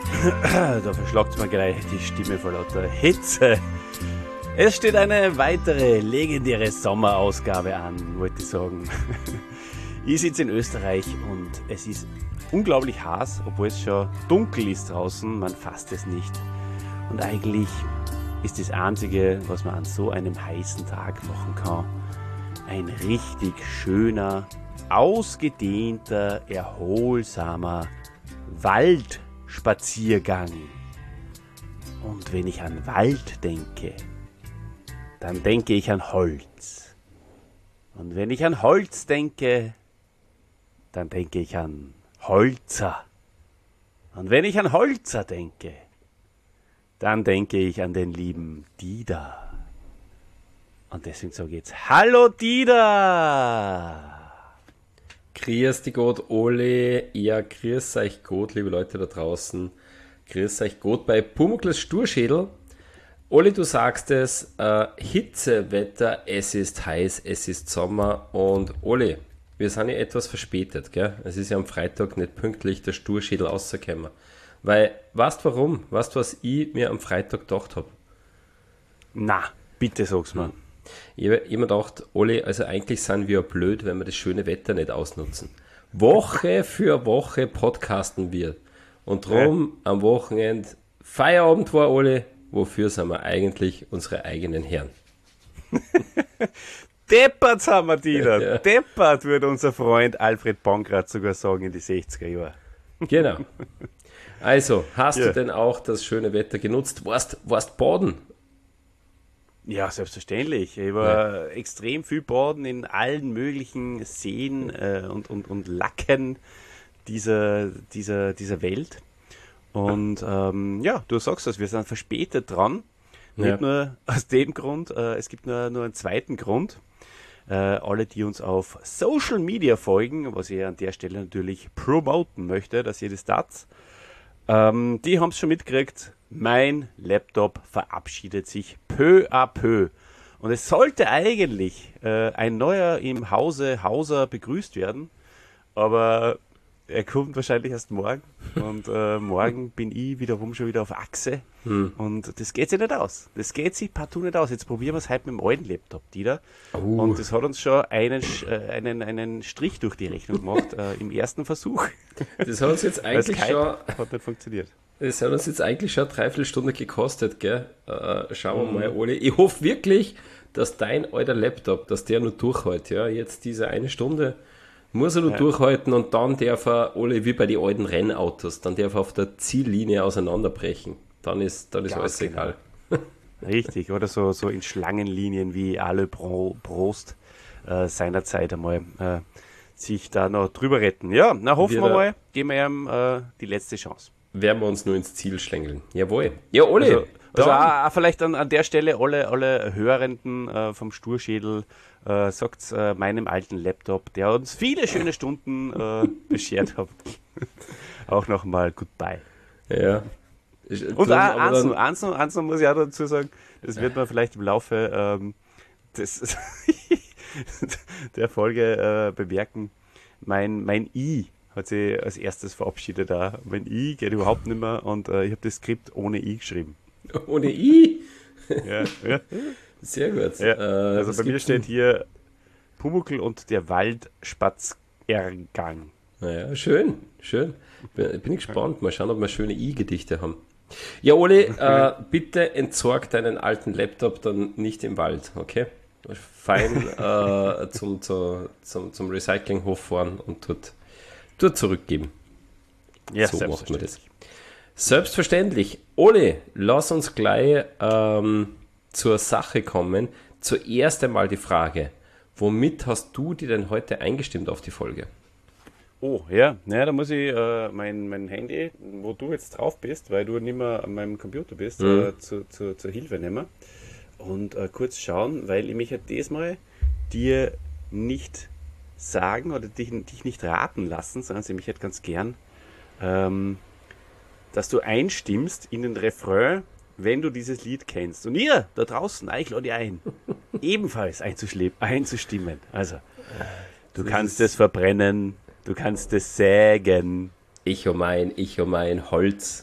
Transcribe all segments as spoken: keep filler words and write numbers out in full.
Da verschlagt mir gleich die Stimme vor lauter Hitze. Es steht eine weitere legendäre Sommerausgabe an, wollte ich sagen. Ich sitze in Österreich und es ist unglaublich heiß, obwohl es schon dunkel ist draußen, man fasst es nicht. Und eigentlich ist das Einzige, was man an so einem heißen Tag machen kann, ein richtig schöner, ausgedehnter, erholsamer Waldspaziergang. Und wenn ich an Wald denke, dann denke ich an Holz. Und wenn ich an Holz denke, dann denke ich an Holzer. Und wenn ich an Holzer denke, dann denke ich an den lieben Dieter. Und deswegen sage ich jetzt, hallo Dieter! Grüß dich Gott, Ole. Ja, grüß euch Gott, liebe Leute da draußen. Grüß euch Gott bei Pumuckls Sturschädel. Ole, du sagst es, äh, Hitzewetter, es ist heiß, es ist Sommer. Und Ole, wir sind ja etwas verspätet, gell? Es ist ja am Freitag nicht pünktlich der Sturschädel rausgekommen. Weil, weißt du warum? Weißt du, was ich mir am Freitag gedacht habe? Na, bitte sag's mir. Ich habe immer gedacht, Ole, also eigentlich sind wir blöd, wenn wir das schöne Wetter nicht ausnutzen. Woche für Woche podcasten wir. Und drum ja. Am Wochenende Feierabend war, Ole, wofür sind wir eigentlich unsere eigenen Herren? Deppert sind wir, Dieter. Ja. Deppert, würde unser Freund Alfred Pankratz sogar sagen in die sechziger Jahre. Genau. Also, hast ja. du denn auch das schöne Wetter genutzt? Warst, warst baden? Ja, selbstverständlich. Ich war ja. extrem viel baden in allen möglichen Seen äh, und, und, und Lacken dieser, dieser, dieser Welt. Und ähm, ja, du sagst das, wir sind verspätet dran. Nicht ja. nur aus dem Grund, äh, es gibt nur, nur einen zweiten Grund. Äh, alle, die uns auf Social Media folgen, was ich an der Stelle natürlich promoten möchte, dass ihr das tat, ähm, die haben es schon mitgekriegt. Mein Laptop verabschiedet sich peu à peu. Und es sollte eigentlich äh, ein neuer im Hause Hauser begrüßt werden, aber er kommt wahrscheinlich erst morgen. Und äh, morgen bin ich wiederum schon wieder auf Achse. Hm. Und das geht sich nicht aus. Das geht sich partout nicht aus. Jetzt probieren wir es halt mit dem alten Laptop, Dieter. Uh. Und das hat uns schon einen, äh, einen, einen Strich durch die Rechnung gemacht äh, im ersten Versuch. Das hat uns jetzt eigentlich schon... Hat nicht funktioniert. Das hat uns jetzt eigentlich schon eine Dreiviertelstunde gekostet, gell? Äh, schauen wir mal, Ole. Ich hoffe wirklich, dass dein alter Laptop, dass der nur durchhält, ja? Jetzt diese eine Stunde muss er nur ja. durchhalten und dann darf er, Ole, wie bei den alten Rennautos, dann darf er auf der Ziellinie auseinanderbrechen. Dann ist, dann ist alles genau. egal. Richtig, oder so, so in Schlangenlinien wie Ale Pro, Prost äh, seinerzeit einmal äh, sich da noch drüber retten. Ja, na hoffen wir, wir mal, geben wir ihm äh, die letzte Chance. Werden wir uns nur ins Ziel schlängeln. Jawohl. Ja, Ole. Also, also auch, auch vielleicht an, an der Stelle alle, alle Hörenden äh, vom Sturschädel, äh, sagt äh, meinem alten Laptop, der uns viele schöne Stunden äh, beschert hat. Auch nochmal Goodbye. Ja. Und auch, eins, noch, eins, noch, eins noch muss ich auch dazu sagen, das wird man vielleicht im Laufe ähm, des der Folge äh, bemerken. Mein, mein I hat sich als erstes verabschiedet da. Mein I geht überhaupt nicht mehr und äh, ich habe das Skript ohne I geschrieben. Ohne I? Ja, ja. Sehr gut. Ja, äh, also bei mir steht hier Pumuckl und der Waldspaziergang. Naja, schön, schön. Bin, bin ich gespannt. Mal schauen, ob wir schöne I-Gedichte haben. Ja, Ole, äh, bitte entsorg deinen alten Laptop dann nicht im Wald, okay? Fein äh, zum, zu, zum, zum Recyclinghof fahren und dort Dort zurückgeben. Ja, so macht man das. Selbstverständlich. Ole, lass uns gleich ähm, zur Sache kommen. Zuerst einmal die Frage, womit hast du dir denn heute eingestimmt auf die Folge? Oh, ja, naja, da muss ich äh, mein, mein Handy, wo du jetzt drauf bist, weil du nicht mehr an meinem Computer bist, mhm. äh, zu, zu, zur Hilfe nehmen und äh, kurz schauen, weil ich mich ja diesmal dir nicht sagen oder dich, dich nicht raten lassen, sondern sie mich halt ganz gern, ähm, dass du einstimmst in den Refrain, wenn du dieses Lied kennst. Und ihr da draußen, ich lade ein, ebenfalls einzustimmen. Also, du das kannst es verbrennen, du kannst es sägen. Ich um mein, ich um mein Holz.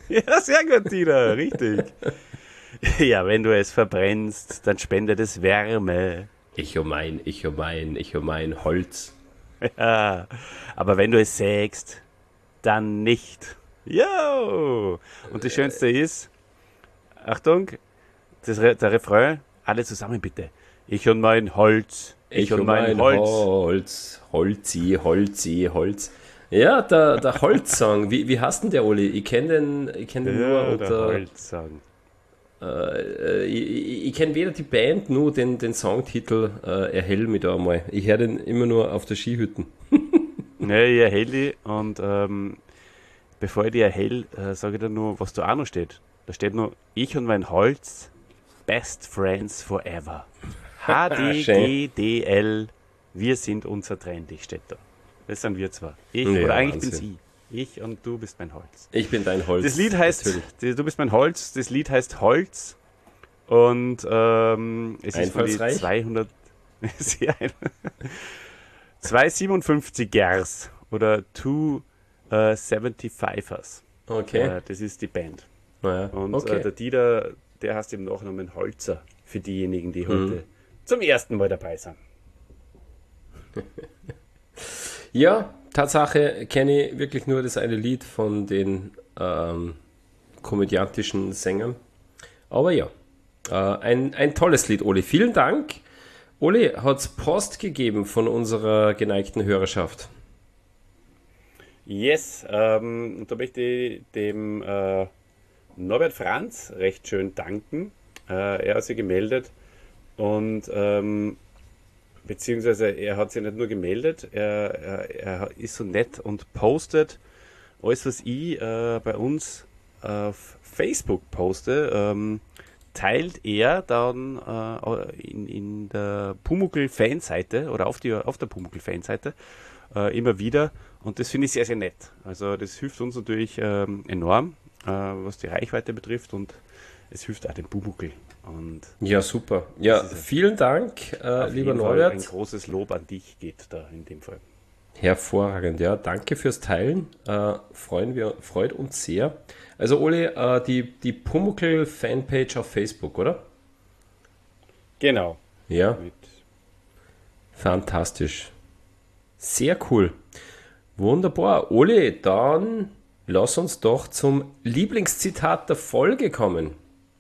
Ja, sehr gut, Tina, richtig. Ja, wenn du es verbrennst, dann spendet es Wärme. Ich um mein, ich um mein, ich um mein Holz. Ja, aber wenn du es sägst, dann nicht. Yo! Und das Schönste ist, Achtung, das Re der Refrain, alle zusammen bitte. Ich und mein Holz, ich, Ich und um mein, mein Holz. Holz. Holzi, Holzi, Holz. Ja, der, der Holzsong. Wie, wie heißt denn der, Oli? Ich kenne den, ich kenn den Ja, nur der unter. Holzsong. Äh, ich ich, ich kenne weder die Band, nur den, den Songtitel äh, Erhell mich da einmal. Ich höre den immer nur auf der Skihütten. Ja, ich erhell die und ähm, bevor ich die erhell, äh, sage ich dir nur, was da auch noch steht. Da steht nur, ich und mein Holz, best friends forever. H D G D L, wir sind unzertrennlich, steht da. Das sind wir zwar. Ich, Ja, oder eigentlich Wahnsinn. bin ich. Ich und du bist mein Holz. Ich bin dein Holz. Das Lied heißt, Natürlich. die, du bist mein Holz, das Lied heißt Holz und ähm, es ist von die Einfallsreich? zweihundert, sehr ein- zweihundertsiebenundfünfzig Gers oder zweihundertfünfundsiebzigers. Okay. Äh, das ist die Band. Naja. Und okay. äh, der Dieter, der heißt im Nachnamen Holzer, für diejenigen, die Mhm. heute zum ersten Mal dabei sind. Ja, Tatsache kenne ich wirklich nur das eine Lied von den ähm, komödiantischen Sängern. Aber ja, äh, ein, ein tolles Lied, Oli. Vielen Dank. Oli, hat es Post gegeben von unserer geneigten Hörerschaft? Yes, ähm, und da möchte ich dem äh, Norbert Franz recht schön danken. Äh, er hat sich gemeldet und ähm, beziehungsweise er hat sich nicht nur gemeldet, er, er, er ist so nett und postet alles, was ich äh, bei uns auf Facebook poste, ähm, teilt er dann äh, in, in der Pumuckl-Fanseite oder auf, die, auf der Pumuckl-Fanseite äh, immer wieder. Und das finde ich sehr, sehr nett. Also das hilft uns natürlich ähm, enorm, äh, was die Reichweite betrifft und es hilft auch dem Pumuckl. Und Ja, super. Ja, Das ist es. vielen Dank, äh, auf lieber jeden Fall Norbert. ein großes Lob an dich geht da in dem Fall. Hervorragend, ja. Danke fürs Teilen. Äh, freuen wir, freut uns sehr. Also, Oli, äh, die, die Pumuckl-Fanpage auf Facebook, oder? Genau. Ja, Mit fantastisch. Sehr cool. Wunderbar. Oli, dann lass uns doch zum Lieblingszitat der Folge kommen.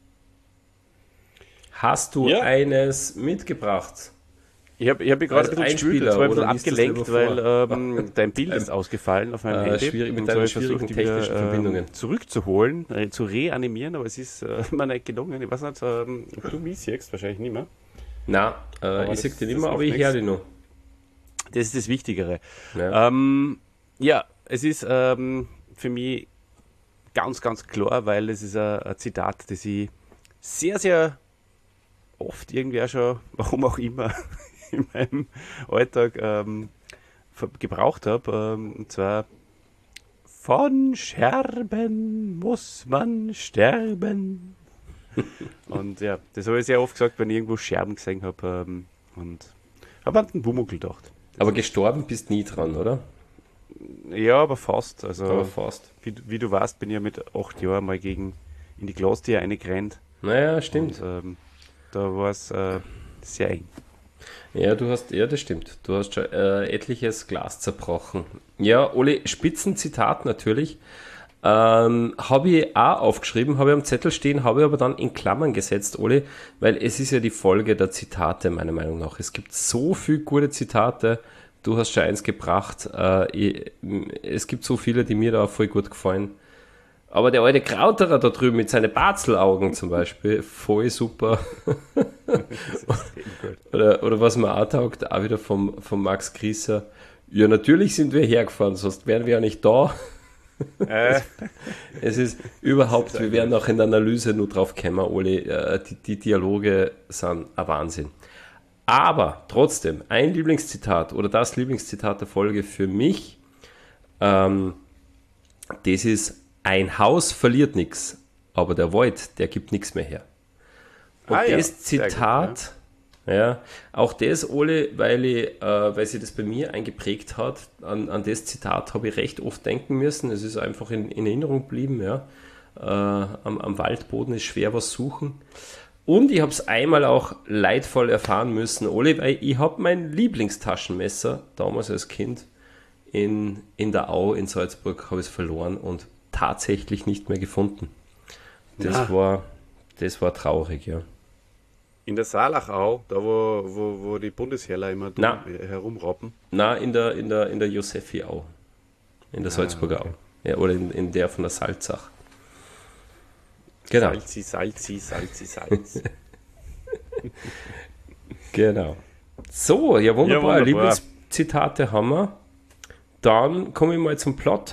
Hast du Ja. eines mitgebracht? Ich habe ich hab mich gerade Als ein bisschen gespielt, Einspieler jetzt war ich ein oder bisschen liest das abgelenkt, lieber weil ähm, dein Bild ist ausgefallen auf meinem Äh, Handy. schwierig mit Und deinen so habe ich schwierigen versucht, die technischen wieder, Verbindungen. Ähm, zurückzuholen, äh, zu reanimieren, aber es ist äh, mir nicht gelungen. Ich weiß nicht, ähm, ob du mich siehst, wahrscheinlich nicht mehr. Nein, äh, ich das- sag dir nicht das mehr, aber macht ich nichts. höre dich noch. Das ist das Wichtigere. Ja. Ähm, ja, es ist ähm, für mich ganz, ganz klar, weil es ist ein, ein Zitat, das ich sehr, sehr oft irgendwie auch schon, warum auch immer, in meinem Alltag ähm, ver- gebraucht habe. Ähm, und zwar: Von Scherben muss man sterben. Und ja, das habe ich sehr oft gesagt, wenn ich irgendwo Scherben gesehen habe. Ähm, und habe an den Pumuckl gedacht. Aber gestorben bist nie dran, oder? Ja, aber fast. Also, Aber fast. wie, du- wie du weißt, bin ich ja mit acht Jahren mal gegen in die Glastür reingerannt. Naja, stimmt. Und ähm, da war es äh, sehr eng. Ja, du hast, ja, das stimmt. Du hast schon äh, etliches Glas zerbrochen. Ja, Oli, Spitzenzitat natürlich. Ähm, habe ich auch aufgeschrieben, habe ich am Zettel stehen, habe ich aber dann in Klammern gesetzt, Oli, weil es ist ja die Folge der Zitate, meiner Meinung nach. Es gibt so viele gute Zitate. Du hast schon eins gebracht. Äh, ich, es gibt so viele, die mir da auch voll gut gefallen. Aber der alte Krauterer da drüben mit seinen Barzelaugen zum Beispiel, voll super. Oder, oder was mir auch taugt, auch wieder vom, vom Max Grieser. Ja, natürlich sind wir hergefahren, sonst wären wir ja nicht da. Äh, Es ist überhaupt, wir werden auch in der Analyse nur drauf kommen, Oli, äh, die, die Dialoge sind ein Wahnsinn. Aber trotzdem, ein Lieblingszitat oder das Lieblingszitat der Folge für mich, ähm, das ist: Ein Haus verliert nichts, aber der Wald, der gibt nichts mehr her. Und Ah ja, das sehr gut, Zitat, ja, auch das, Ole, weil, ich, äh, weil sich das bei mir eingeprägt hat, an, an das Zitat habe ich recht oft denken müssen. Es ist einfach in, in Erinnerung geblieben, ja. äh, am, am Waldboden ist schwer was suchen. Und ich habe es einmal auch leidvoll erfahren müssen, Oli, weil ich habe mein Lieblingstaschenmesser damals als Kind in, in der Au in Salzburg habe ich es verloren und tatsächlich nicht mehr gefunden. Das Ja. war das war traurig, ja. In der Saalachau, da wo, wo, wo die Bundesheerler immer Na. herumrappen. Na, in der, in der, in der Josephi-Au. In der Ah, Salzburger okay. Au. Ja, oder in, in der von der Salzach. Genau. Salzi, Salzi, Salzi, Salz. Genau. So, ja wunderbar. Ja, wunderbar. Lieblingszitate haben wir. Dann komme ich mal zum Plot.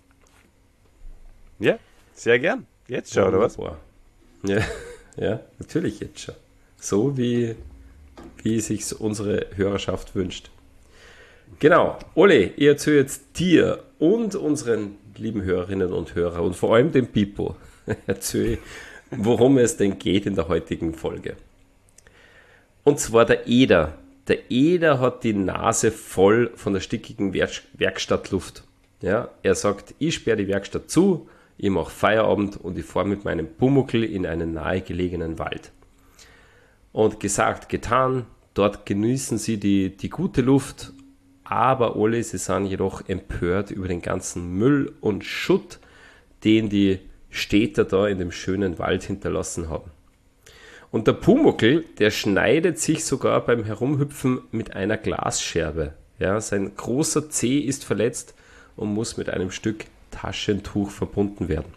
Ja, sehr gern. Jetzt schon, oder was? Wunderbar. Ja, ja, natürlich jetzt schon. So wie, wie sich unsere Hörerschaft wünscht. Genau. Ole, ich erzähle jetzt dir und unseren lieben Hörerinnen und Hörern und vor allem dem Pipo erzähle, worum es denn geht in der heutigen Folge. Und zwar der Eder. Der Eder hat die Nase voll von der stickigen Werk- Werkstattluft. Ja, er sagt, ich sperre die Werkstatt zu, ich mache Feierabend und ich fahre mit meinem Pumuckl in einen nahegelegenen Wald. Und gesagt, getan, dort genießen sie die, die gute Luft, aber alle, sie sind jedoch empört über den ganzen Müll und Schutt, den die Städter da in dem schönen Wald hinterlassen haben. Und der Pumuckl, der schneidet sich sogar beim Herumhüpfen mit einer Glasscherbe. Ja, sein großer Zeh ist verletzt und muss mit einem Stück Taschentuch verbunden werden.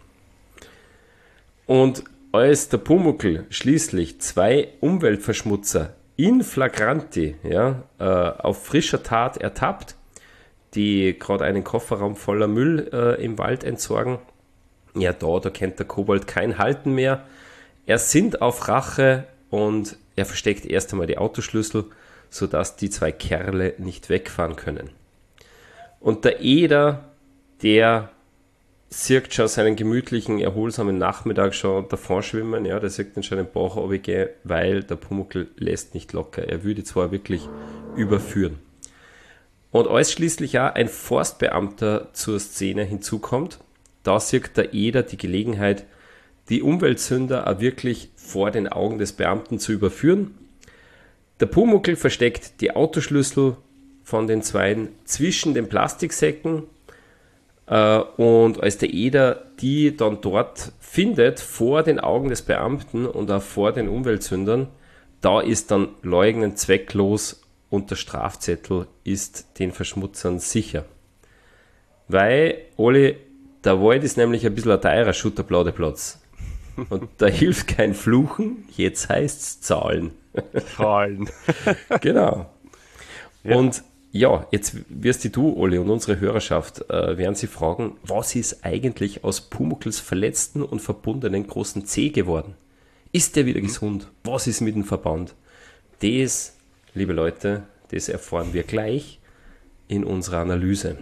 Und als der Pumuckl schließlich zwei Umweltverschmutzer in flagranti, ja, äh, auf frischer Tat ertappt, die gerade einen Kofferraum voller Müll äh, im Wald entsorgen, ja, da, da kennt der Kobold kein Halten mehr. Er sinnt auf Rache und er versteckt erst einmal die Autoschlüssel, sodass die zwei Kerle nicht wegfahren können. Und der Eder, der sieht schon seinen gemütlichen, erholsamen Nachmittag schon davon schwimmen, ja, der sieht dann schon den Bach runtergehen, weil der Pumuckl lässt nicht locker. Er würde zwar wirklich überführen. Und als schließlich auch ein Forstbeamter zur Szene hinzukommt, da sieht der Eder die Gelegenheit, die Umweltsünder auch wirklich vor den Augen des Beamten zu überführen. Der Pumuckl versteckt die Autoschlüssel von den Zweien zwischen den Plastiksäcken äh, und als der Eder die dann dort findet, vor den Augen des Beamten und auch vor den Umweltsündern, da ist dann Leugnen zwecklos und der Strafzettel ist den Verschmutzern sicher. Weil, Oli, der Wald ist nämlich ein bisschen ein teurer Schutterplaudeplatz. Und da hilft kein Fluchen, jetzt heißt es Zahlen. Zahlen. Genau. Ja. Und ja, jetzt wirst du, Oli, und unsere Hörerschaft äh, werden sie fragen, was ist eigentlich aus Pumuckls verletzten und verbundenen großen Zeh geworden? Ist der wieder gesund? Was ist mit dem Verband? Das, liebe Leute, das erfahren wir gleich in unserer Analyse.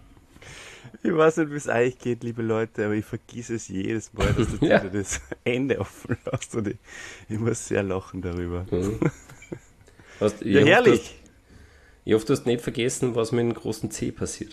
Ich weiß nicht, wie es euch geht, liebe Leute, aber ich vergiss es jedes Mal, dass du Ja. dir das Ende offen lässt und ich, ich muss sehr lachen darüber. Mhm. Hast, ich Ja, hoffe, herrlich. du hast- Ich hoffe, du hast nicht vergessen, was mit dem großen C passiert.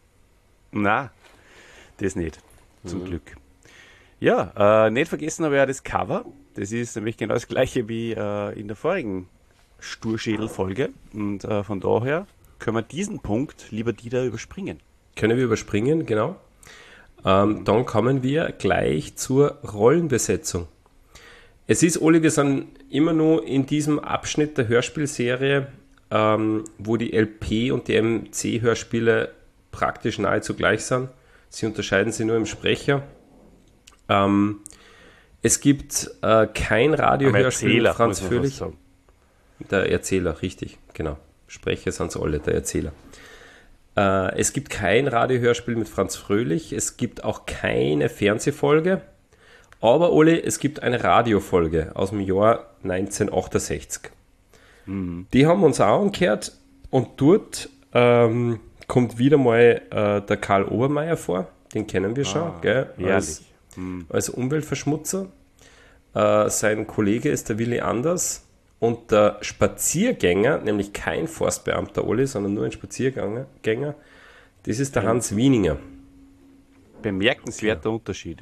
Na, das nicht, zum Glück. Ja, äh, nicht vergessen habe ich auch das Cover. Das ist nämlich genau das gleiche wie äh, in der vorigen Sturschädel-Folge. Und äh, von daher können wir diesen Punkt, lieber Dieter, überspringen. Können wir überspringen, genau. Ähm, dann kommen wir gleich zur Rollenbesetzung. Es ist, Oli, wir sind immer nur in diesem Abschnitt der Hörspielserie, ähm, wo die L P- und die M C-Hörspiele praktisch nahezu gleich sind. Sie unterscheiden sich nur im Sprecher. Ähm, es gibt äh, kein Radiohörspiel mit Franz muss man Fröhlich. fast sagen. Der Erzähler, richtig, genau. Sprecher sind sie alle, der Erzähler. Äh, es gibt kein Radiohörspiel mit Franz Fröhlich, es gibt auch keine Fernsehfolge, aber Oli, es gibt eine Radiofolge aus dem Jahr neunzehnhundertachtundsechzig. Mhm. Die haben wir uns auch angehört und dort ähm, kommt wieder mal äh, der Karl Obermeier vor, den kennen wir schon, Ah, gell? Als, Ehrlich. Mhm. als Umweltverschmutzer. Äh, sein Kollege ist der Willi Anders. Und der Spaziergänger, nämlich kein Forstbeamter Olli, sondern nur ein Spaziergänger, das ist der Hans Wieninger. Bemerkenswerter Unterschied, ja.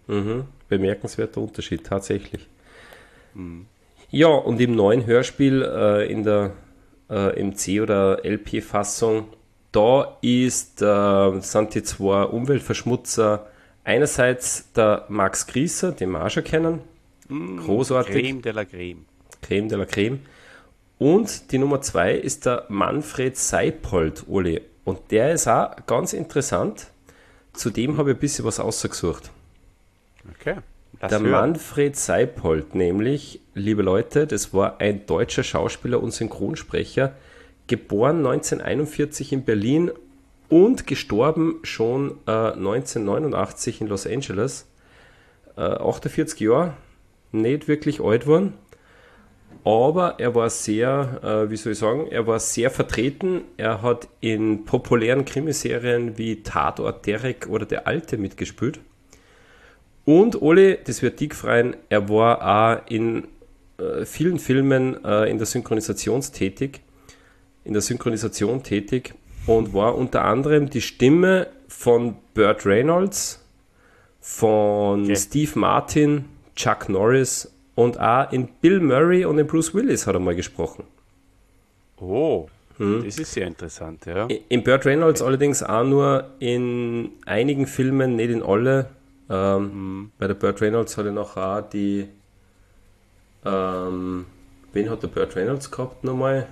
Mhm. Bemerkenswerter Unterschied, tatsächlich. Mhm. Ja, und im neuen Hörspiel äh, in der äh, M C- oder L P-Fassung, da ist, äh, sind die zwei Umweltverschmutzer einerseits der Max Grießer, den wir auch schon kennen, Mm, großartig, Creme de la Creme. Creme de la Creme. Und die Nummer zwei ist der Manfred Seipold, Uli. Und der ist auch ganz interessant. Zudem habe ich ein bisschen was ausgesucht. Okay. Das Der hören. Manfred Seipold, nämlich, liebe Leute, das war ein deutscher Schauspieler und Synchronsprecher, geboren neunzehnhunderteinundvierzig in Berlin und gestorben schon äh, neunzehnhundertneunundachtzig in Los Angeles. Äh, achtundvierzig Jahre, nicht wirklich alt geworden, aber er war sehr, äh, wie soll ich sagen, er war sehr vertreten. Er hat in populären Krimiserien wie Tatort, Derek oder Der Alte mitgespielt. Und Oli, das wird dick freuen, er war auch in äh, vielen Filmen äh, in der Synchronisation tätig, in der Synchronisation tätig und war unter anderem die Stimme von Burt Reynolds, von Okay. Steve Martin, Chuck Norris und auch in Bill Murray und in Bruce Willis hat er mal gesprochen. Oh, das ist sehr interessant, ja. In Burt Reynolds allerdings auch nur in einigen Filmen, nicht in alle. Ähm, Bei der Burt Reynolds hat er noch auch die. Ähm, wen hat der Burt Reynolds gehabt nochmal?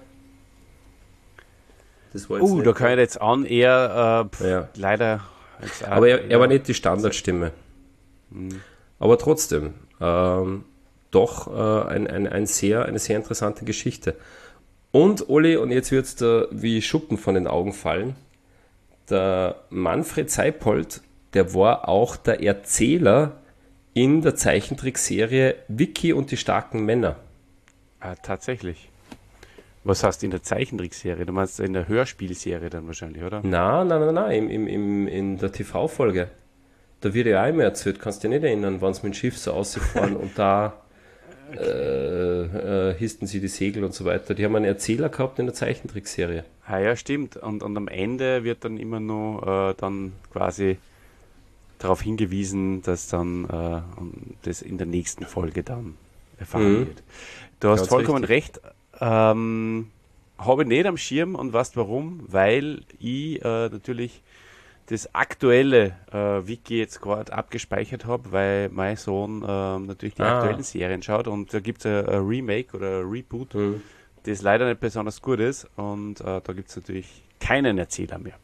Das war jetzt Uh, nicht- da kann ich jetzt an eher äh, pf, Ja. leider. Jetzt auch, Aber er, er ja. war nicht die Standardstimme. Aber trotzdem, ähm, doch äh, ein, ein, ein sehr, eine sehr interessante Geschichte. Und Oli, und jetzt wird es da wie Schuppen von den Augen fallen, der Manfred Seipold, der war auch der Erzähler in der Zeichentrickserie Vicky und die starken Männer. Ah, tatsächlich. Was hast du in der Zeichentrickserie? Du meinst in der Hörspielserie dann wahrscheinlich, oder? Nein, nein, nein, nein, im, im, im, in der T V-Folge. Da wird ja auch immer erzählt, kannst du dich nicht erinnern, wann sie mit dem Schiff so ausgefahren und da äh, äh, hissten sie die Segel und so weiter. Die haben einen Erzähler gehabt in der Zeichentrickserie. Ah, ja, stimmt. Und, und am Ende wird dann immer nur äh, dann quasi darauf hingewiesen, dass dann äh, das in der nächsten Folge dann erfahren Mhm. wird. Du hast Ganz vollkommen richtig. recht. Ähm, habe ich nicht am Schirm und weißt warum? Weil ich äh, natürlich das aktuelle äh, Wiki jetzt gerade abgespeichert habe, weil mein Sohn äh, natürlich die Ah. aktuellen Serien schaut und da gibt es ein, ein Remake oder ein Reboot, Mhm. das leider nicht besonders gut ist und äh, da gibt es natürlich keinen Erzähler mehr.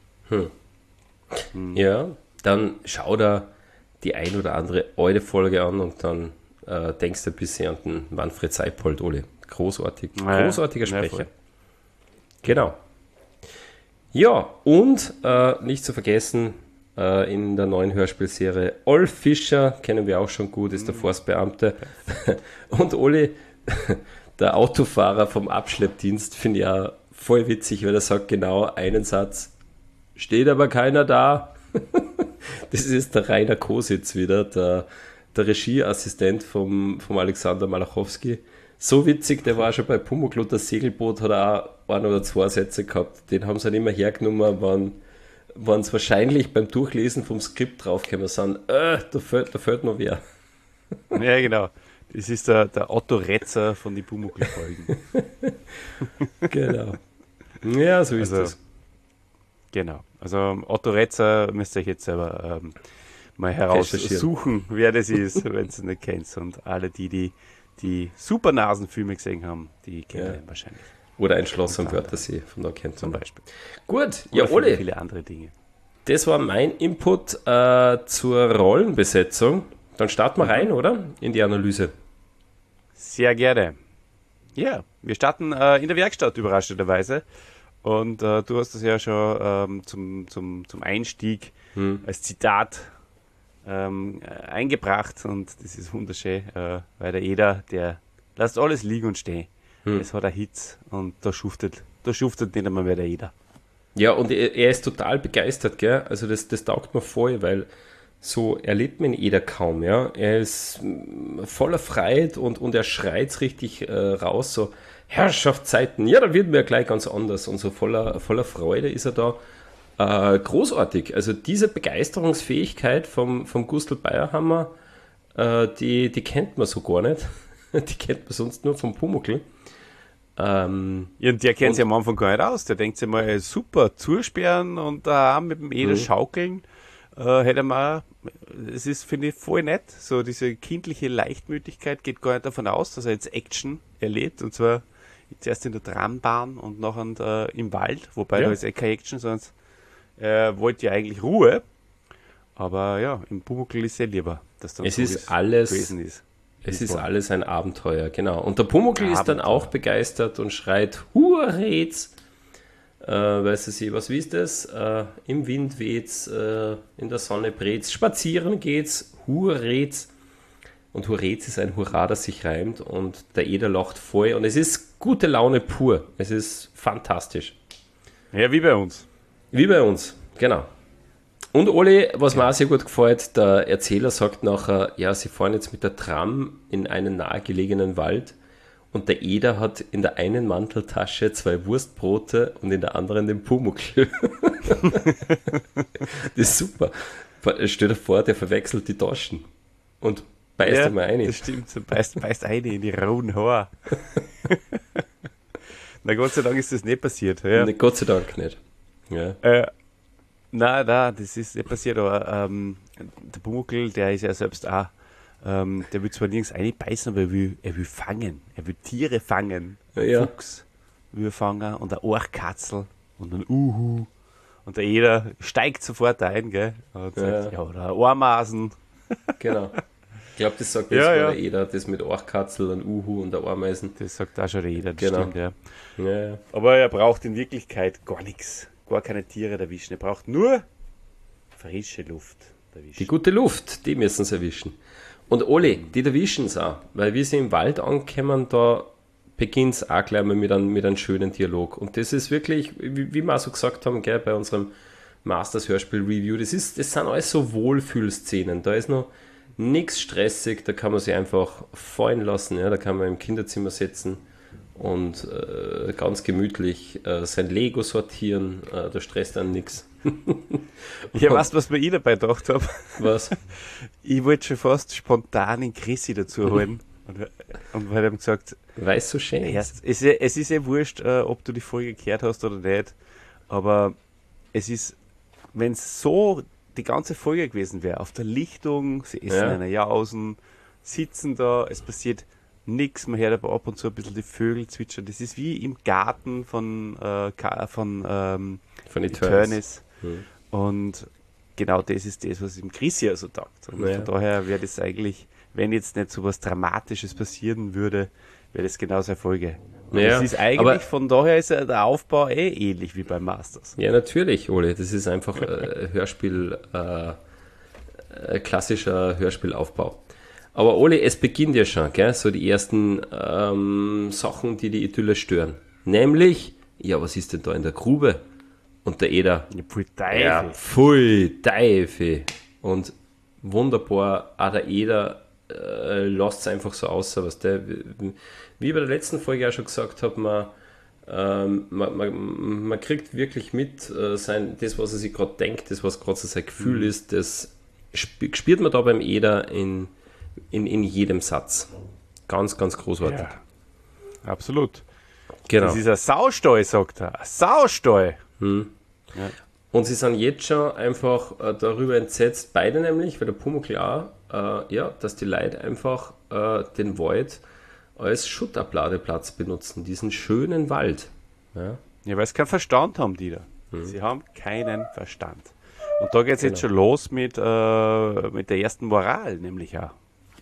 Ja, dann schau da die ein oder andere alte Folge an und dann äh, denkst du ein bisschen an den Manfred Seipold, Ole. Großartig, Ja, großartiger ja, Sprecher. voll. Genau. Ja, und äh, nicht zu vergessen, äh, in der neuen Hörspielserie Olf Fischer, kennen wir auch schon gut, ist der Forstbeamte. Und Oli, der Autofahrer vom Abschleppdienst, finde ich ja voll witzig, weil er sagt genau einen Satz, steht aber keiner da. Das ist der Rainer Kositz wieder, der, der Regieassistent vom, vom Alexander Malachowski. So witzig, der war schon bei Pumuckl, das Segelboot, hat er auch ein oder zwei Sätze gehabt. Den haben sie dann immer hergenommen, wann wann es wahrscheinlich beim Durchlesen vom Skript draufgekommen sind. Äh, da fehlt, da fehlt noch wer. Ja, genau. Das ist der, der Otto Retzer von den Pumuckl-Folgen. Genau. Ja, so ist Also, es. Genau. Also Otto Retzer müsst ihr euch jetzt selber ähm, mal Recherchieren. heraussuchen, wer das ist, wenn ihr es nicht kennt. Und alle, die die, die Supernasenfilme gesehen haben, die kennen Ja. ihn wahrscheinlich. Oder ein Schloss am Wörthersee, von da kennt Zum man. Beispiel. Gut, Oder ja, viele, Ole, viele andere Dinge. das war mein Input äh, zur Rollenbesetzung. Dann starten wir rein, oder? In die Analyse. Sehr gerne. Ja, wir starten äh, in der Werkstatt überraschenderweise. Und äh, du hast das ja schon ähm, zum, zum, zum Einstieg Hm. als Zitat ähm, äh, eingebracht. Und das ist wunderschön, äh, weil der Eder, der lässt alles liegen und stehen. Hm. Es hat eine Hitze und da schuftet, da schuftet nicht einmal mehr der Eder. Ja, und er, er ist total begeistert, gell? Also das, das taugt mir voll, weil so erlebt man ihn eh da kaum, ja. Er ist mm, voller Freiheit und, und er schreit richtig äh, raus, so Herrschaftszeiten, ja, da wird mir gleich ganz anders und so voller, voller Freude ist er da. Äh, großartig. Also diese Begeisterungsfähigkeit vom, vom Gustl Bayerhammer äh, die, die kennt man so gar nicht. Die kennt man sonst nur vom Pumuckl. Ähm, Ja, und der kennt und- sich am Anfang gar nicht aus. Der denkt sich mal, super, zusperren und da mit dem Eder Mhm. schaukeln. Äh, hätte man, es ist, finde ich, voll nett. So diese kindliche Leichtmütigkeit geht gar nicht davon aus, dass er jetzt Action erlebt. Und zwar zuerst in der Trambahn und nachher äh, im Wald. Wobei Ja. da ist eh keine Action, sondern er wollte ja eigentlich Ruhe. Aber ja, im Pumuckl ist sehr lieber, dass dann Es so ist wie's alles- gewesen ist. Es Wie's ist war. alles ein Abenteuer, genau. Und der Pumuckl ist dann Abenteuer. auch begeistert und schreit, Hurrets! Äh, weißt du sie, was wie ist das? Äh, Im Wind weht's, äh, in der Sonne brät's, spazieren geht's, Hurrets! Und Hurrets ist ein Hurra, das sich reimt und der Eder lacht voll und es ist gute Laune pur. Es ist fantastisch. Ja, wie bei uns. Wie bei uns, genau. Und Oli, was mir auch sehr gut gefällt, der Erzähler sagt nachher, ja, sie fahren jetzt mit der Tram in einen nahegelegenen Wald und der Eder hat in der einen Manteltasche zwei Wurstbrote und in der anderen den Pumuckl. Das ist super. Stell dir vor, der verwechselt die Taschen und beißt Ja, einmal rein. das stimmt. So beißt, beißt eine in die rauen Haare. Na Gott sei Dank ist das nicht passiert. Ja. Nee, Gott sei Dank nicht. Ja. Äh, nein, nein, das ist nicht passiert, aber ähm, der Pumuckl, der ist ja selbst auch, ähm, der will zwar nirgends reinbeißen, aber er will, er will fangen. Er will Tiere fangen. Ein Ja. Fuchs will er fangen und ein Orchkatzel und ein Uhu. Und der Eder steigt sofort ein, gell? Und sagt, Ja. ja, oder ein Ohrmasen. Genau. Ich glaube, das sagt Ja, jetzt ja. der Eder, das mit Orchkatzel und Uhu und der Ameisen. Das sagt auch schon der Eder, das Genau. stimmt, ja. Ja, ja. Aber er braucht in Wirklichkeit gar nichts. Gar keine Tiere erwischen. Er braucht nur frische Luft erwischen. Die gute Luft, die müssen sie erwischen. Und alle, die erwischen es auch, weil wie sie im Wald ankommen, da beginnt es auch gleich mal mit einem, mit einem schönen Dialog. Und das ist wirklich, wie, wie wir auch so gesagt haben, gell, bei unserem Masters-Hörspiel-Review, das, ist, das sind alles so Wohlfühlszenen. Da ist noch nichts stressig, da kann man sich einfach fallen lassen, ja, da kann man im Kinderzimmer sitzen und äh, ganz gemütlich äh, sein Lego sortieren, äh, da stresst dann nichts. Ja, weißt du, was mir ich dabei gedacht habe? Was? Ich wollte schon fast spontan den Chrissy dazu holen. Und, und weil ihm gesagt, Weil es so schön ja, ist. es, ist, ja- es ist ja wurscht, äh, ob du die Folge gehört hast oder nicht. Aber es ist, wenn es so die ganze Folge gewesen wäre, auf der Lichtung, sie essen Ja. eine Jausen, sitzen da, es passiert nichts, man hört aber ab und zu ein bisschen die Vögel zwitschern. Das ist wie im Garten von, äh, Ka- von ähm, Von Eternis. Eternis. Hm. Und genau das ist das, was im Chris ja so taugt. Und Ja. von daher wäre das eigentlich, wenn jetzt nicht so was Dramatisches passieren würde, wäre das genau so eine Folge. Und Ja, es ist eigentlich, aber- von daher ist ja der Aufbau eh ähnlich wie beim Masters. Ja, natürlich, Ole. Das ist einfach äh, Hörspiel, äh, äh, klassischer Hörspielaufbau. Aber Ole, es beginnt ja schon, gell? So die ersten ähm, Sachen, die die Idylle stören. Nämlich, ja, was ist denn da in der Grube? Und der Eder, Ja, pfui ja, Teufel. pfui, Teufel. Und wunderbar, auch der Eder äh, lässt es einfach so aus, was der, wie ich bei der letzten Folge auch schon gesagt habe, man, ähm, man, man, man kriegt wirklich mit, äh, sein, das, was er sich gerade denkt, das, was gerade so sein Gefühl Mhm. ist, das sp spürt man da beim Eder in, in, in jedem Satz. Ganz, ganz großartig. Ja, absolut. Genau. Das ist ein Saustall, sagt er. Ein Saustall. Und sie sind jetzt schon einfach äh, darüber entsetzt, beide nämlich, weil der Pumuckl auch, äh, ja, dass die Leute einfach äh, den Wald als Schuttabladeplatz benutzen, diesen schönen Wald. Ja, Ja, weil sie keinen Verstand haben, die da. Mhm. Sie haben keinen Verstand. Und da geht es jetzt Genau. schon los mit, äh, mit der ersten Moral, nämlich auch.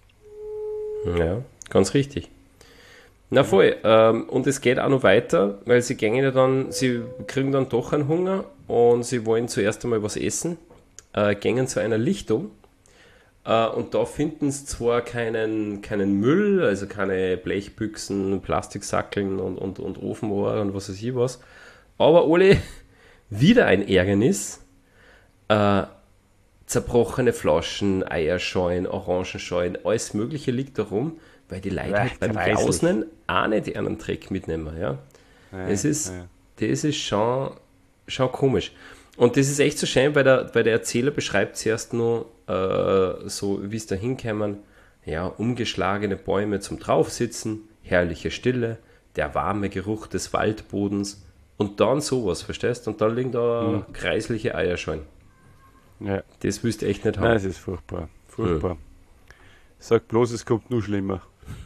ja ganz richtig. Na voll, ähm, und es geht auch noch weiter, weil sie gehen ja dann, sie kriegen dann doch einen Hunger und sie wollen zuerst einmal was essen, äh, gehen zu einer Lichtung äh, und da finden sie zwar keinen, keinen Müll, also keine Blechbüchsen, Plastiksackeln und, und, und Ofenrohr und was weiß ich was, aber Ole, wieder ein Ärgernis, äh, zerbrochene Flaschen, Eierschalen, Orangenschalen, alles mögliche liegt da rum, weil die Leute Bäh, halt beim greislich. Jausen auch nicht einen Dreck mitnehmen. Ja? Es ist, ja. das ist schon, schon komisch. Und das ist echt so schön, weil der, weil der Erzähler beschreibt zuerst nur, äh, so wie es da hinkommen, ja, umgeschlagene Bäume zum Draufsitzen, herrliche Stille, der warme Geruch des Waldbodens und dann sowas, verstehst? Und dann liegen da mhm. kreisliche Eierschalen. Ja. Das willst du echt nicht haben. Nein, es ist furchtbar. Furchtbar. Hm. Sag bloß, es kommt nur schlimmer.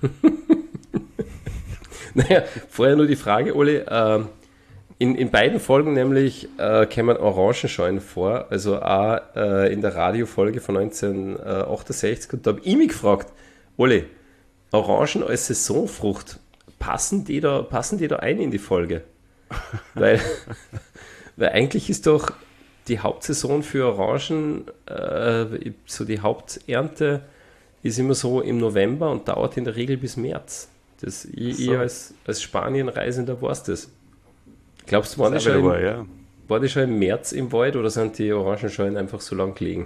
Naja, vorher nur die Frage, Oli. Äh, in, in beiden Folgen nämlich äh, kämen Orangenschalen vor, also auch äh, in der Radiofolge von neunzehnhundertachtundsechzig. Und da habe ich mich gefragt, Oli, Orangen als Saisonfrucht, passen die da, passen die da ein in die Folge? Weil, weil eigentlich ist doch die Hauptsaison für Orangen, äh, so die Haupternte ist immer so im November und dauert in der Regel bis März. Das, ich, so. ich als, als Spanienreisender weiß das. Glaubst du, waren die, schon im, war, ja. war die schon im März im Wald oder sind die Orangenschalen einfach so lang gelegen?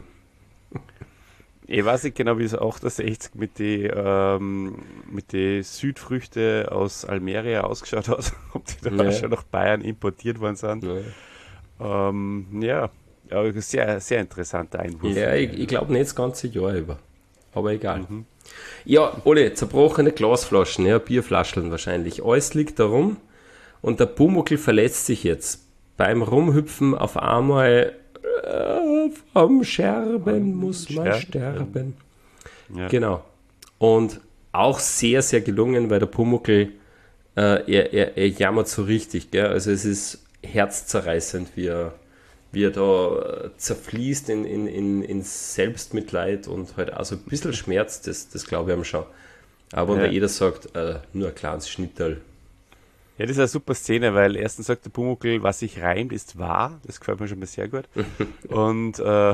Ich weiß nicht genau, wie es achtundsechzig mit den ähm, mit die Südfrüchte aus Almeria ausgeschaut hat, ob die da ja. schon nach Bayern importiert worden sind. Ja, ähm, ja. ja sehr, sehr interessanter Einwurf. Ja, ich, ich glaube nicht das ganze Jahr über, aber egal. Mhm. Ja, Ole, zerbrochene Glasflaschen, ja, Bierflaschen wahrscheinlich. Alles liegt da rum und der Pumuckl verletzt sich jetzt beim Rumhüpfen auf einmal. Äh, vom Scherben muss man sterben. sterben. Ja. Genau. Und auch sehr, sehr gelungen, weil der Pumuckl, äh, er, er, er jammert so richtig. Gell? Also es ist herzzerreißend, wie er, wie er da zerfließt in, in, in, in Selbstmitleid und halt auch so ein bisschen Schmerz, das, das glaube ich ihm schon. Aber ja. wenn jeder sagt, äh, nur ein kleines Schnitterl. Ja, das ist eine super Szene, weil erstens sagt der Pumuckl, was sich reimt, ist wahr. Das gefällt mir schon mal sehr gut. und, äh,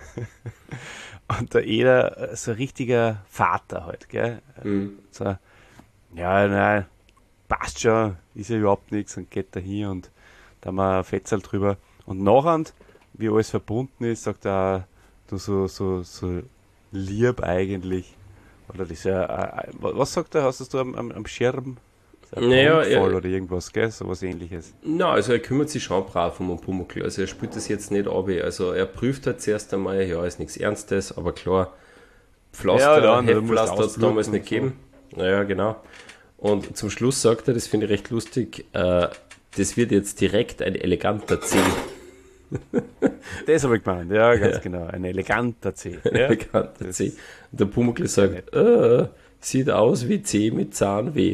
und der Eder, so ein richtiger Vater halt, gell? Mhm. So, ja, nein, passt schon, ist ja überhaupt nichts und geht da hin und da haben wir ein Fetzel drüber. Und nachher, wie alles verbunden ist, sagt er, du so, so, so lieb eigentlich. Oder das ja, was sagt er, hast du am, am, am Schirm? Naja, voll oder irgendwas, gell? So was Ähnliches. Na, also er kümmert sich schon brav um den Pumuckl. Also er spürt das jetzt nicht ab. Also er prüft halt zuerst einmal, ja, ist nichts Ernstes, aber klar, Pflaster, ja, Heftpflaster hat es damals nicht gegeben. So. Naja, genau. Und zum Schluss sagt er, das finde ich recht lustig, äh, das wird jetzt direkt ein eleganter C. Das habe ich gemeint, ja, ganz ja. genau. Ein eleganter C. Ein ja, eleganter C. Und der Pumuckl sagt, äh, sieht aus wie C mit Zahnweh.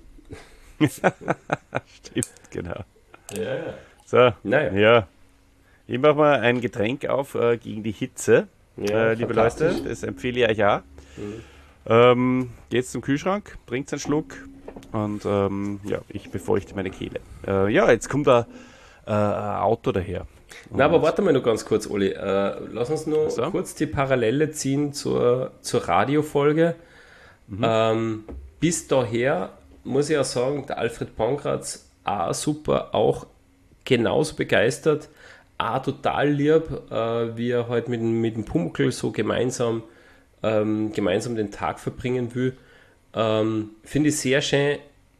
Stimmt, genau. Ja. So, naja. Ja. Ich mache mal ein Getränk auf äh, gegen die Hitze, ja, äh, liebe Leute. Das empfehle ich euch auch. Mhm. Ähm, geht's zum Kühlschrank, trinkt einen Schluck und ähm, ja, ich befeuchte meine Kehle. Äh, ja, jetzt kommt ein, äh, ein Auto daher. Na, aber warte mal noch ganz kurz, Oli. Äh, lass uns nur so. kurz die Parallele ziehen zur, zur Radiofolge. Mhm. Ähm, bis daher muss ich auch sagen, der Alfred Pankratz auch super, auch genauso begeistert, auch total lieb, äh, wie er halt mit, mit dem Pumuckl so gemeinsam, ähm, gemeinsam den Tag verbringen will. Ähm, Finde ich sehr schön,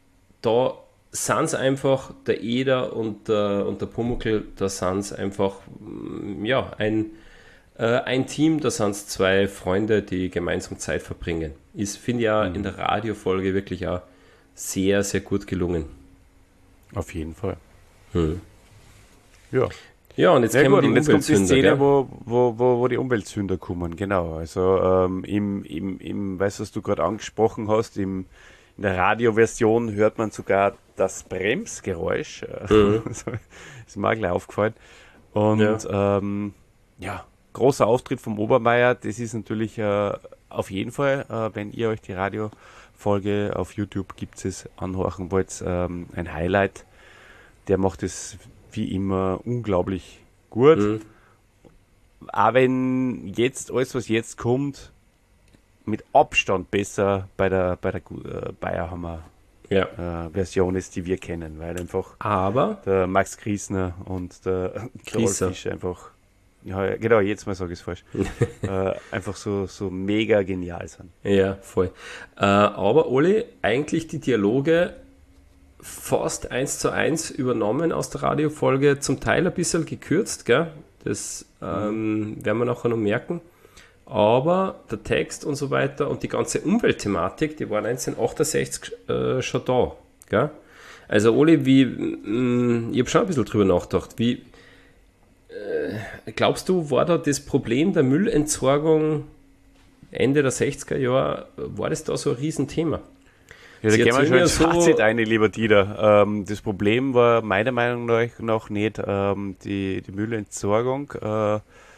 da sind es einfach, der Eder und der, und der Pumuckl, da sind es einfach ja, ein, äh, ein Team, da sind es zwei Freunde, die gemeinsam Zeit verbringen. Ist, finde ich ja mhm. in der Radiofolge wirklich auch sehr, sehr gut gelungen. Auf jeden Fall. Hm. Ja. Ja, und jetzt, ja, gut, die und jetzt kommt die Szene, wo, wo, wo, wo die Umweltsünder kommen, genau. Also ähm, im, im, im, weißt du, was du gerade angesprochen hast, im, in der Radioversion hört man sogar das Bremsgeräusch. Mhm. Ist mir auch gleich aufgefallen. Und ja, ähm, ja großer Auftritt vom Obermeier, das ist natürlich äh, auf jeden Fall, äh, wenn ihr euch die Radiofolge auf YouTube gibt es anhorchen wollt, ähm, ein Highlight. Der macht es wie immer unglaublich gut. Mhm. Auch wenn jetzt alles, was jetzt kommt, mit Abstand besser bei der, bei der äh, Bayerhammer ja. äh, Version ist, die wir kennen, weil einfach aber der Max Griesner und der Grieser einfach, ja, genau, jetzt mal sage ich es falsch, äh, einfach so, so mega genial sind. Ja, voll. Äh, aber Oli, eigentlich die Dialoge fast eins zu eins übernommen aus der Radiofolge, zum Teil ein bisschen gekürzt, gell? Das ähm, werden wir nachher noch merken. aber der Text und so weiter und die ganze Umweltthematik, die war neunzehnhundertachtundsechzig äh, schon da. Gell? Also Oli, wie, mh, ich habe schon ein bisschen drüber nachgedacht, wie äh, glaubst du, war da das Problem der Müllentsorgung Ende der sechziger Jahre, war das da so ein Riesenthema? Ja, da Sie gehen wir erzählen schon ja ins so- Fazit ein, lieber Dieter. Ähm, das Problem war meiner Meinung nach noch nicht ähm, die, die Müllentsorgung. Äh,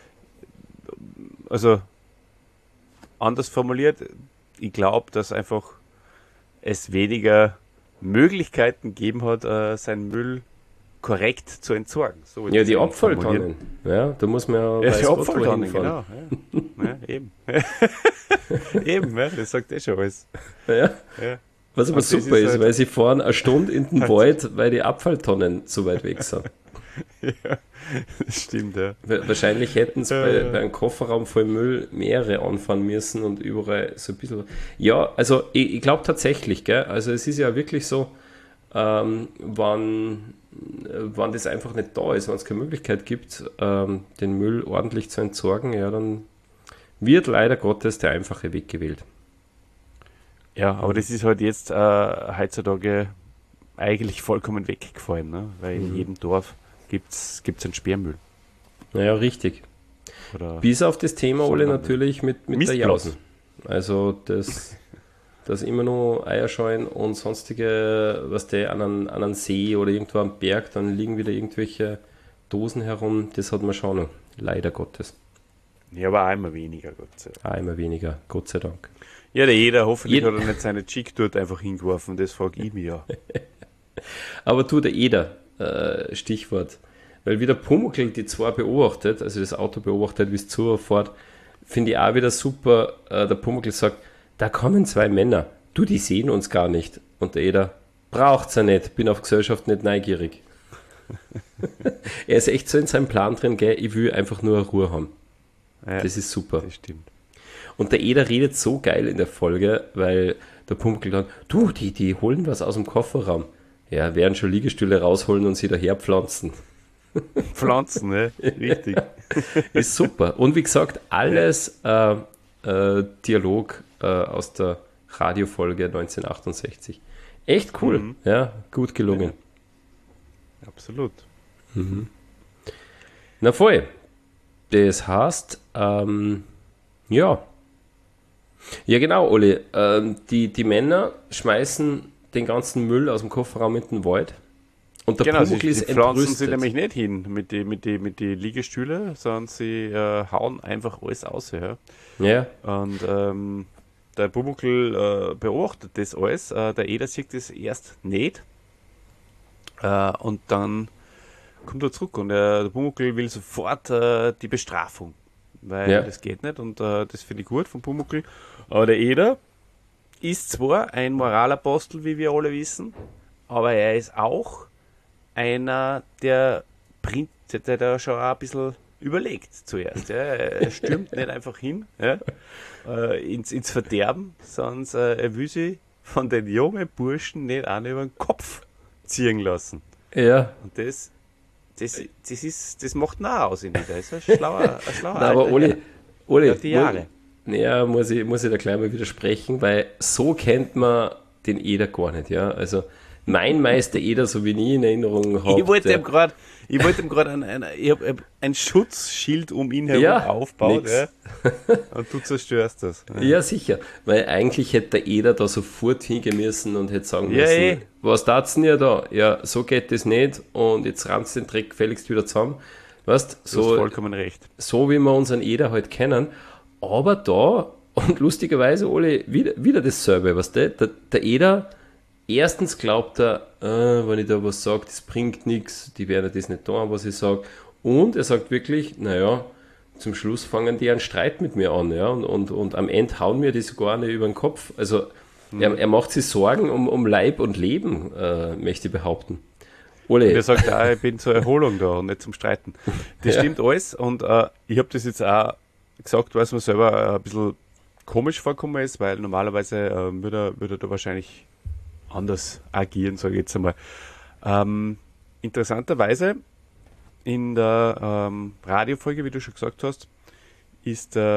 also anders formuliert, ich glaube, dass einfach es weniger Möglichkeiten gegeben hat, äh, seinen Müll korrekt zu entsorgen. So würde Ja, ich die das eigentlich formulieren. Abfalltonnen. Ja, da muss man ja, Ja, weiß die Gott, Abfalltonnen, wohin genau. fahren. Ja. Ja, eben. Eben, ja, das sagt eh schon alles. Ja. Ja. Was aber Und das super ist ist, halt- weil sie fahren eine Stunde in den Wald, weil die Abfalltonnen zu weit weg sind. Ja, das stimmt, ja. Wa- Wahrscheinlich hätten sie bei, Äh. bei einem Kofferraum voll Müll mehrere anfahren müssen und überall so ein bisschen. Ja, also ich, ich glaube tatsächlich, gell? Also es ist ja wirklich so, ähm, wann, wann das einfach nicht da ist, wenn es keine Möglichkeit gibt, ähm, den Müll ordentlich zu entsorgen, ja, dann wird leider Gottes der einfache Weg gewählt. Ja, aber das ist halt jetzt äh, heutzutage eigentlich vollkommen weggefallen, ne? Weil in Mhm. jedem Dorf gibt es einen Sperrmüll. Naja, richtig. Oder Bis auf das Thema, Ole, Sondermüll. natürlich mit, mit der Mistplatz. Jausen. Also das, das immer nur Eierscheuen und sonstige, was der an einem, an einem See oder irgendwo am Berg, dann liegen wieder irgendwelche Dosen herum. Das hat man schon noch, leider Gottes. Ja, aber auch immer weniger, Gott sei Dank. Auch immer weniger, Gott sei Dank. Ja, der jeder, hoffentlich Jed- hat er nicht seine Chick dort einfach hingeworfen, das frage ich mich ja. Aber du, der Eder, äh, Stichwort, weil wieder Pumuckl die zwei beobachtet, also das Auto beobachtet, wie es zufährt, finde ich auch wieder super. Äh, der Pumuckl sagt, da kommen zwei Männer, du, die sehen uns gar nicht. Und der Eder, braucht's ja nicht, bin auf Gesellschaft nicht neugierig. Er ist echt so in seinem Plan drin, gell, ich will einfach nur Ruhe haben. Ja, Das ist super. das stimmt. Und der Eder redet so geil in der Folge, weil der Pumuckl dann, du, die, die holen was aus dem Kofferraum. Ja, werden schon Liegestühle rausholen und sie daher pflanzen. Pflanzen, ne? Richtig. Ist super. Und wie gesagt, alles äh, äh, Dialog äh, aus der Radiofolge neunzehnhundertachtundsechzig. Echt cool. Mhm. Ja, gut gelungen. Absolut. Na voll. Das heißt, ähm, ja. Ja, genau, Olli. Ähm, die, die Männer schmeißen den ganzen Müll aus dem Kofferraum in den Wald. Und der Genau, sie, Pumuckl ist sie pflanzen sie entrüstet. nämlich nicht hin mit den mit die, mit die Liegestühle, sondern sie äh, hauen einfach alles aus. Ja. Ja, Und ähm, der Pumuckl äh, beobachtet das alles, äh, der Eder sieht das erst nicht. Äh, und dann kommt er zurück und äh, der Pumuckl will sofort äh, die Bestrafung, weil Ja. das geht nicht und äh, das finde ich gut von Pumuckl. Aber der Eder ist zwar ein Moralapostel, wie wir alle wissen, aber er ist auch einer, der, Prin- der, der da schon auch ein bisschen überlegt zuerst. Ja. Er stürmt nicht einfach hin ja, äh, ins, ins Verderben, sondern äh, er will sich von den jungen Burschen nicht auch über den Kopf ziehen lassen. ja. Und das, das, das, ist, das macht ihn auch aus in der. Das ist ein schlauer, ein schlauer Na, aber alter Oli, Herr. Oli, Auf die Jahre. Ja, muss ich, muss ich da gleich mal widersprechen, weil so kennt man den Eder gar nicht, ja. Also mein Meister Eder, so wie ich ihn in Erinnerung habe. Ich wollte der- ihm gerade, ich wollte ihm gerade ein, ein, ich hab ein, ein Schutzschild um ihn herum Ja, aufgebaut, nix. ja, und du zerstörst das. Ja, sicher. Weil eigentlich hätte der Eder da sofort hingehen müssen und hätte sagen Ja, müssen, eh. was tat's denn ja da? Ja, so geht das nicht und jetzt rammst du den Dreck gefälligst wieder zusammen. Weißt, Du hast so, vollkommen recht. so wie wir unseren Eder halt kennen. Aber da, und lustigerweise, Oli, wieder, wieder dasselbe, weißt du? Der, der Eder, erstens glaubt er, äh, wenn ich da was sage, das bringt nichts, die werden das nicht tun, was ich sage. Und er sagt wirklich, naja, zum Schluss fangen die einen Streit mit mir an, ja, und, und, und am Ende hauen mir die sogar nicht über den Kopf. Also er, er macht sich Sorgen um, um Leib und Leben, äh, möchte ich behaupten. Ole, Der sagt auch, ich bin zur Erholung da und nicht zum Streiten. Das Ja. stimmt alles und äh, ich habe das jetzt auch gesagt, weil es mir selber äh, ein bisschen komisch vorkommen ist, weil normalerweise äh, würde, er, würde er da wahrscheinlich anders agieren, sage ich jetzt einmal. Ähm, interessanterweise in der ähm, Radiofolge, wie du schon gesagt hast, ist der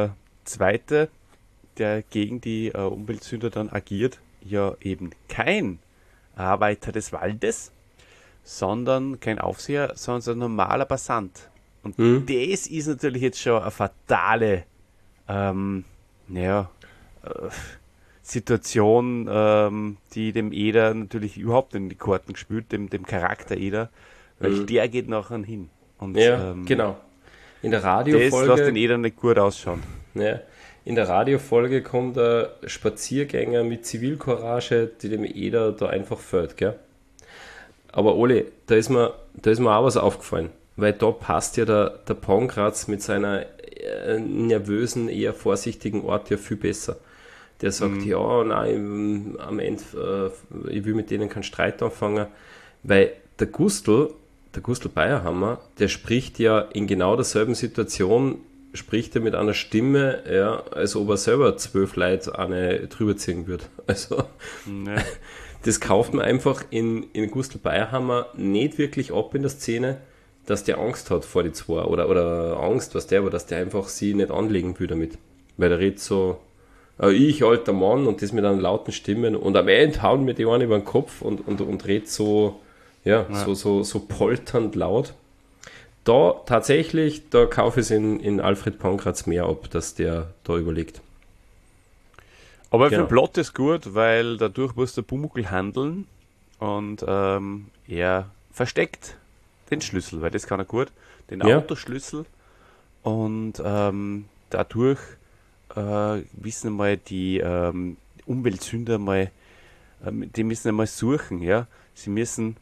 zweite, der gegen die äh, Umweltsünder dann agiert, ja eben kein Arbeiter des Waldes, sondern kein Aufseher, sondern ein normaler Passant. Und mhm. das ist natürlich jetzt schon eine fatale ähm, naja, äh, Situation, ähm, die dem Eder natürlich überhaupt in die Karten gespielt, dem, dem Charakter Eder, weil mhm. der geht nachher hin. Und, ja, ähm, genau. In der Radiofolge... Das lässt den Eder nicht gut ausschauen. Ja, in der Radiofolge kommt ein Spaziergänger mit Zivilcourage, die dem Eder da einfach fällt, gell? Aber Oli, da ist mir, da ist mir auch was aufgefallen, weil da passt ja der, der Pankraz mit seiner äh, nervösen, eher vorsichtigen Art ja viel besser. Der sagt, mhm. ja, nein, am Ende, äh, ich will mit denen keinen Streit anfangen, weil der Gustl, der Gustl Bayerhammer, der spricht ja in genau derselben Situation, spricht er mit einer Stimme, ja, als ob er selber zwölf Leute eine drüber ziehen würde. Also, ja. Das kauft man einfach in, in Gustl Bayerhammer nicht wirklich ab in der Szene, dass der Angst hat vor die zwei oder, oder Angst, was der, aber dass der einfach sie nicht anlegen will damit. Weil der redet so, äh, ich, alter Mann, und das mit einer lauten Stimme und am Ende hauen mir die einen über den Kopf und, und, und redet so, ja, ja. So, so, so polternd laut. Da tatsächlich, da kaufe ich es in, in Alfred Pankratz mehr ab, dass der da überlegt. Aber genau. für den Plot ist gut, weil dadurch muss der Pumuckl handeln und ähm, er versteckt den Schlüssel, weil das kann er gut, den ja. Autoschlüssel und ähm, dadurch äh, wissen mal die ähm, Umweltsünder mal, ähm, die müssen einmal suchen, ja, sie müssen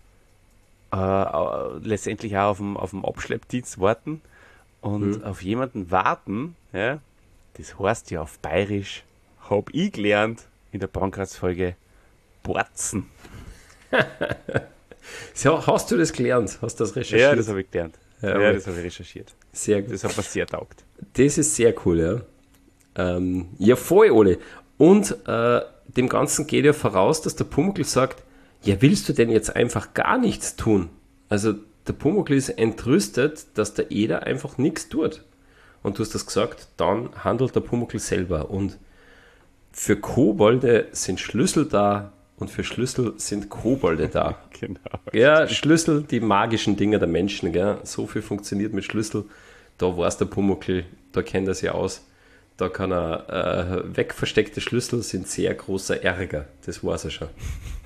äh, letztendlich auch auf dem, auf dem Abschleppdienst warten und mhm. auf jemanden warten, ja, das heißt ja auf Bayerisch, habe ich gelernt in der Pankratz-Folge, Borzen. So, hast du das gelernt? Hast du das recherchiert? Ja, das habe ich gelernt. Ja, ja das habe ich recherchiert. Sehr gut. Das hat mir sehr taugt. Das ist sehr cool, ja. Ähm, ja, voll, Ole. Und äh, dem Ganzen geht ja voraus, dass der Pumuckl sagt, ja, willst du denn jetzt einfach gar nichts tun? Also der Pumuckl ist entrüstet, dass der Eder einfach nichts tut. Und du hast das gesagt, dann handelt der Pumuckl selber. Und für Kobolde sind Schlüssel da und für Schlüssel sind Kobolde da. Genau. Ja, Schlüssel, die magischen Dinge der Menschen. Gell? So viel funktioniert mit Schlüssel. Da weiß der Pumuckl, da kennt er sich aus. Da kann er, äh, wegversteckte Schlüssel sind sehr großer Ärger. Das weiß er schon.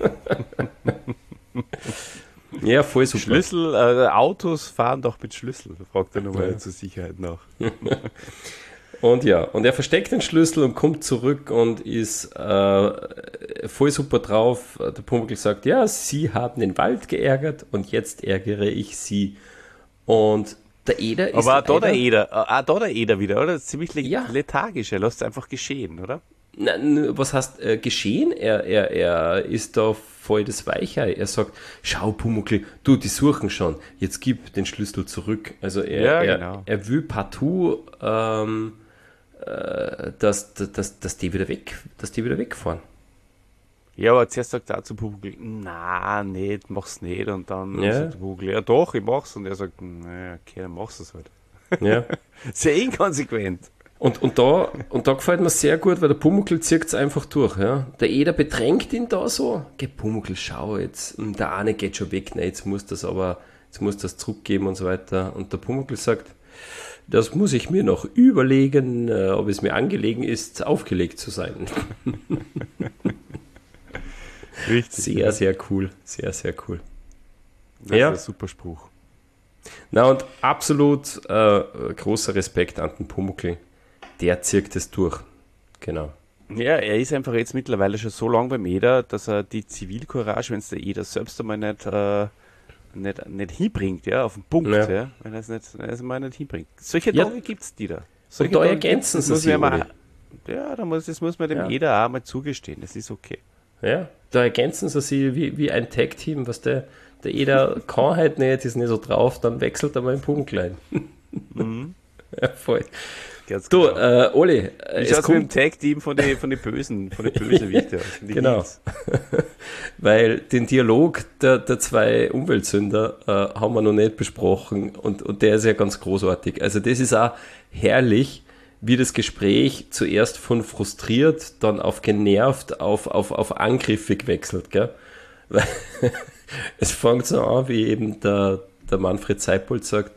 Ja, voll super. Schlüssel, äh, Autos fahren doch mit Schlüssel, fragt er nochmal ja. zur Sicherheit nach. Und ja, und er versteckt den Schlüssel und kommt zurück und ist äh, voll super drauf. Der Pumuckl sagt, ja, Sie haben den Wald geärgert und jetzt ärgere ich Sie. Und der Eder ist... Aber auch da der Eder, auch da der Eder wieder, oder? Das ist ziemlich ja. lethargisch, er lässt es einfach geschehen, oder? Na, was heißt äh, geschehen? Er, er, er ist da voll das Weichei. Er sagt, schau Pumuckl, du, die suchen schon, jetzt gib den Schlüssel zurück. Also er, ja, er, genau. er will partout, ähm, äh, dass, dass, dass, die wieder weg, dass die wieder wegfahren. Ja, aber zuerst sagt er zu Pumuckl, na, nicht, mach's nicht. Und dann ja. sagt Pumuckl, ja doch, ich mach's. Und er sagt, naja, okay, dann machst du es halt. Ja. Sehr inkonsequent. Und, und, da, und da gefällt mir sehr gut, weil der Pumuckl zieht es einfach durch. Ja. Der Eder bedrängt ihn da so. Geh Pumuckl, schau jetzt, der eine geht schon weg, ne, jetzt muss das aber, jetzt muss das zurückgeben und so weiter. Und der Pumuckl sagt, das muss ich mir noch überlegen, äh, ob es mir angelegen ist, aufgelegt zu sein. Richtig. Sehr, sehr cool. Sehr, sehr cool. Das ja. ist ein super Spruch. Na und absolut äh, großer Respekt an den Pumuckl. Der zirkt es durch. Genau. Ja, er ist einfach jetzt mittlerweile schon so lange beim Eder, dass er die Zivilcourage, wenn es der Eder selbst einmal nicht, äh, nicht, nicht hinbringt, ja, auf den Punkt, ja. Ja, wenn er es nicht, also mal nicht hinbringt. Solche ja. Tage gibt es die da. Solche und da ergänzen sie sich. Ja, da muss, das muss man dem ja. Eder auch mal zugestehen, das ist okay. Ja, da ergänzen sie sich wie, wie ein Tag-Team, was der, der Eder kann halt nicht, ist nicht so drauf, dann wechselt er mal den Punkt klein. Mhm. Ja, voll. Ganz du, genau. äh, Oli, äh, ich es kommt mit dem Tag-Team von den von die Bösen, von den Bösewichten. Genau. Weil den Dialog der, der zwei Umweltsünder äh, haben wir noch nicht besprochen und, und der ist ja ganz großartig. Also das ist auch herrlich, wie das Gespräch zuerst von frustriert, dann auf genervt, auf, auf, auf angriffig wechselt, gell? Weil es fängt so an, wie eben der, der Manfred Seibold sagt,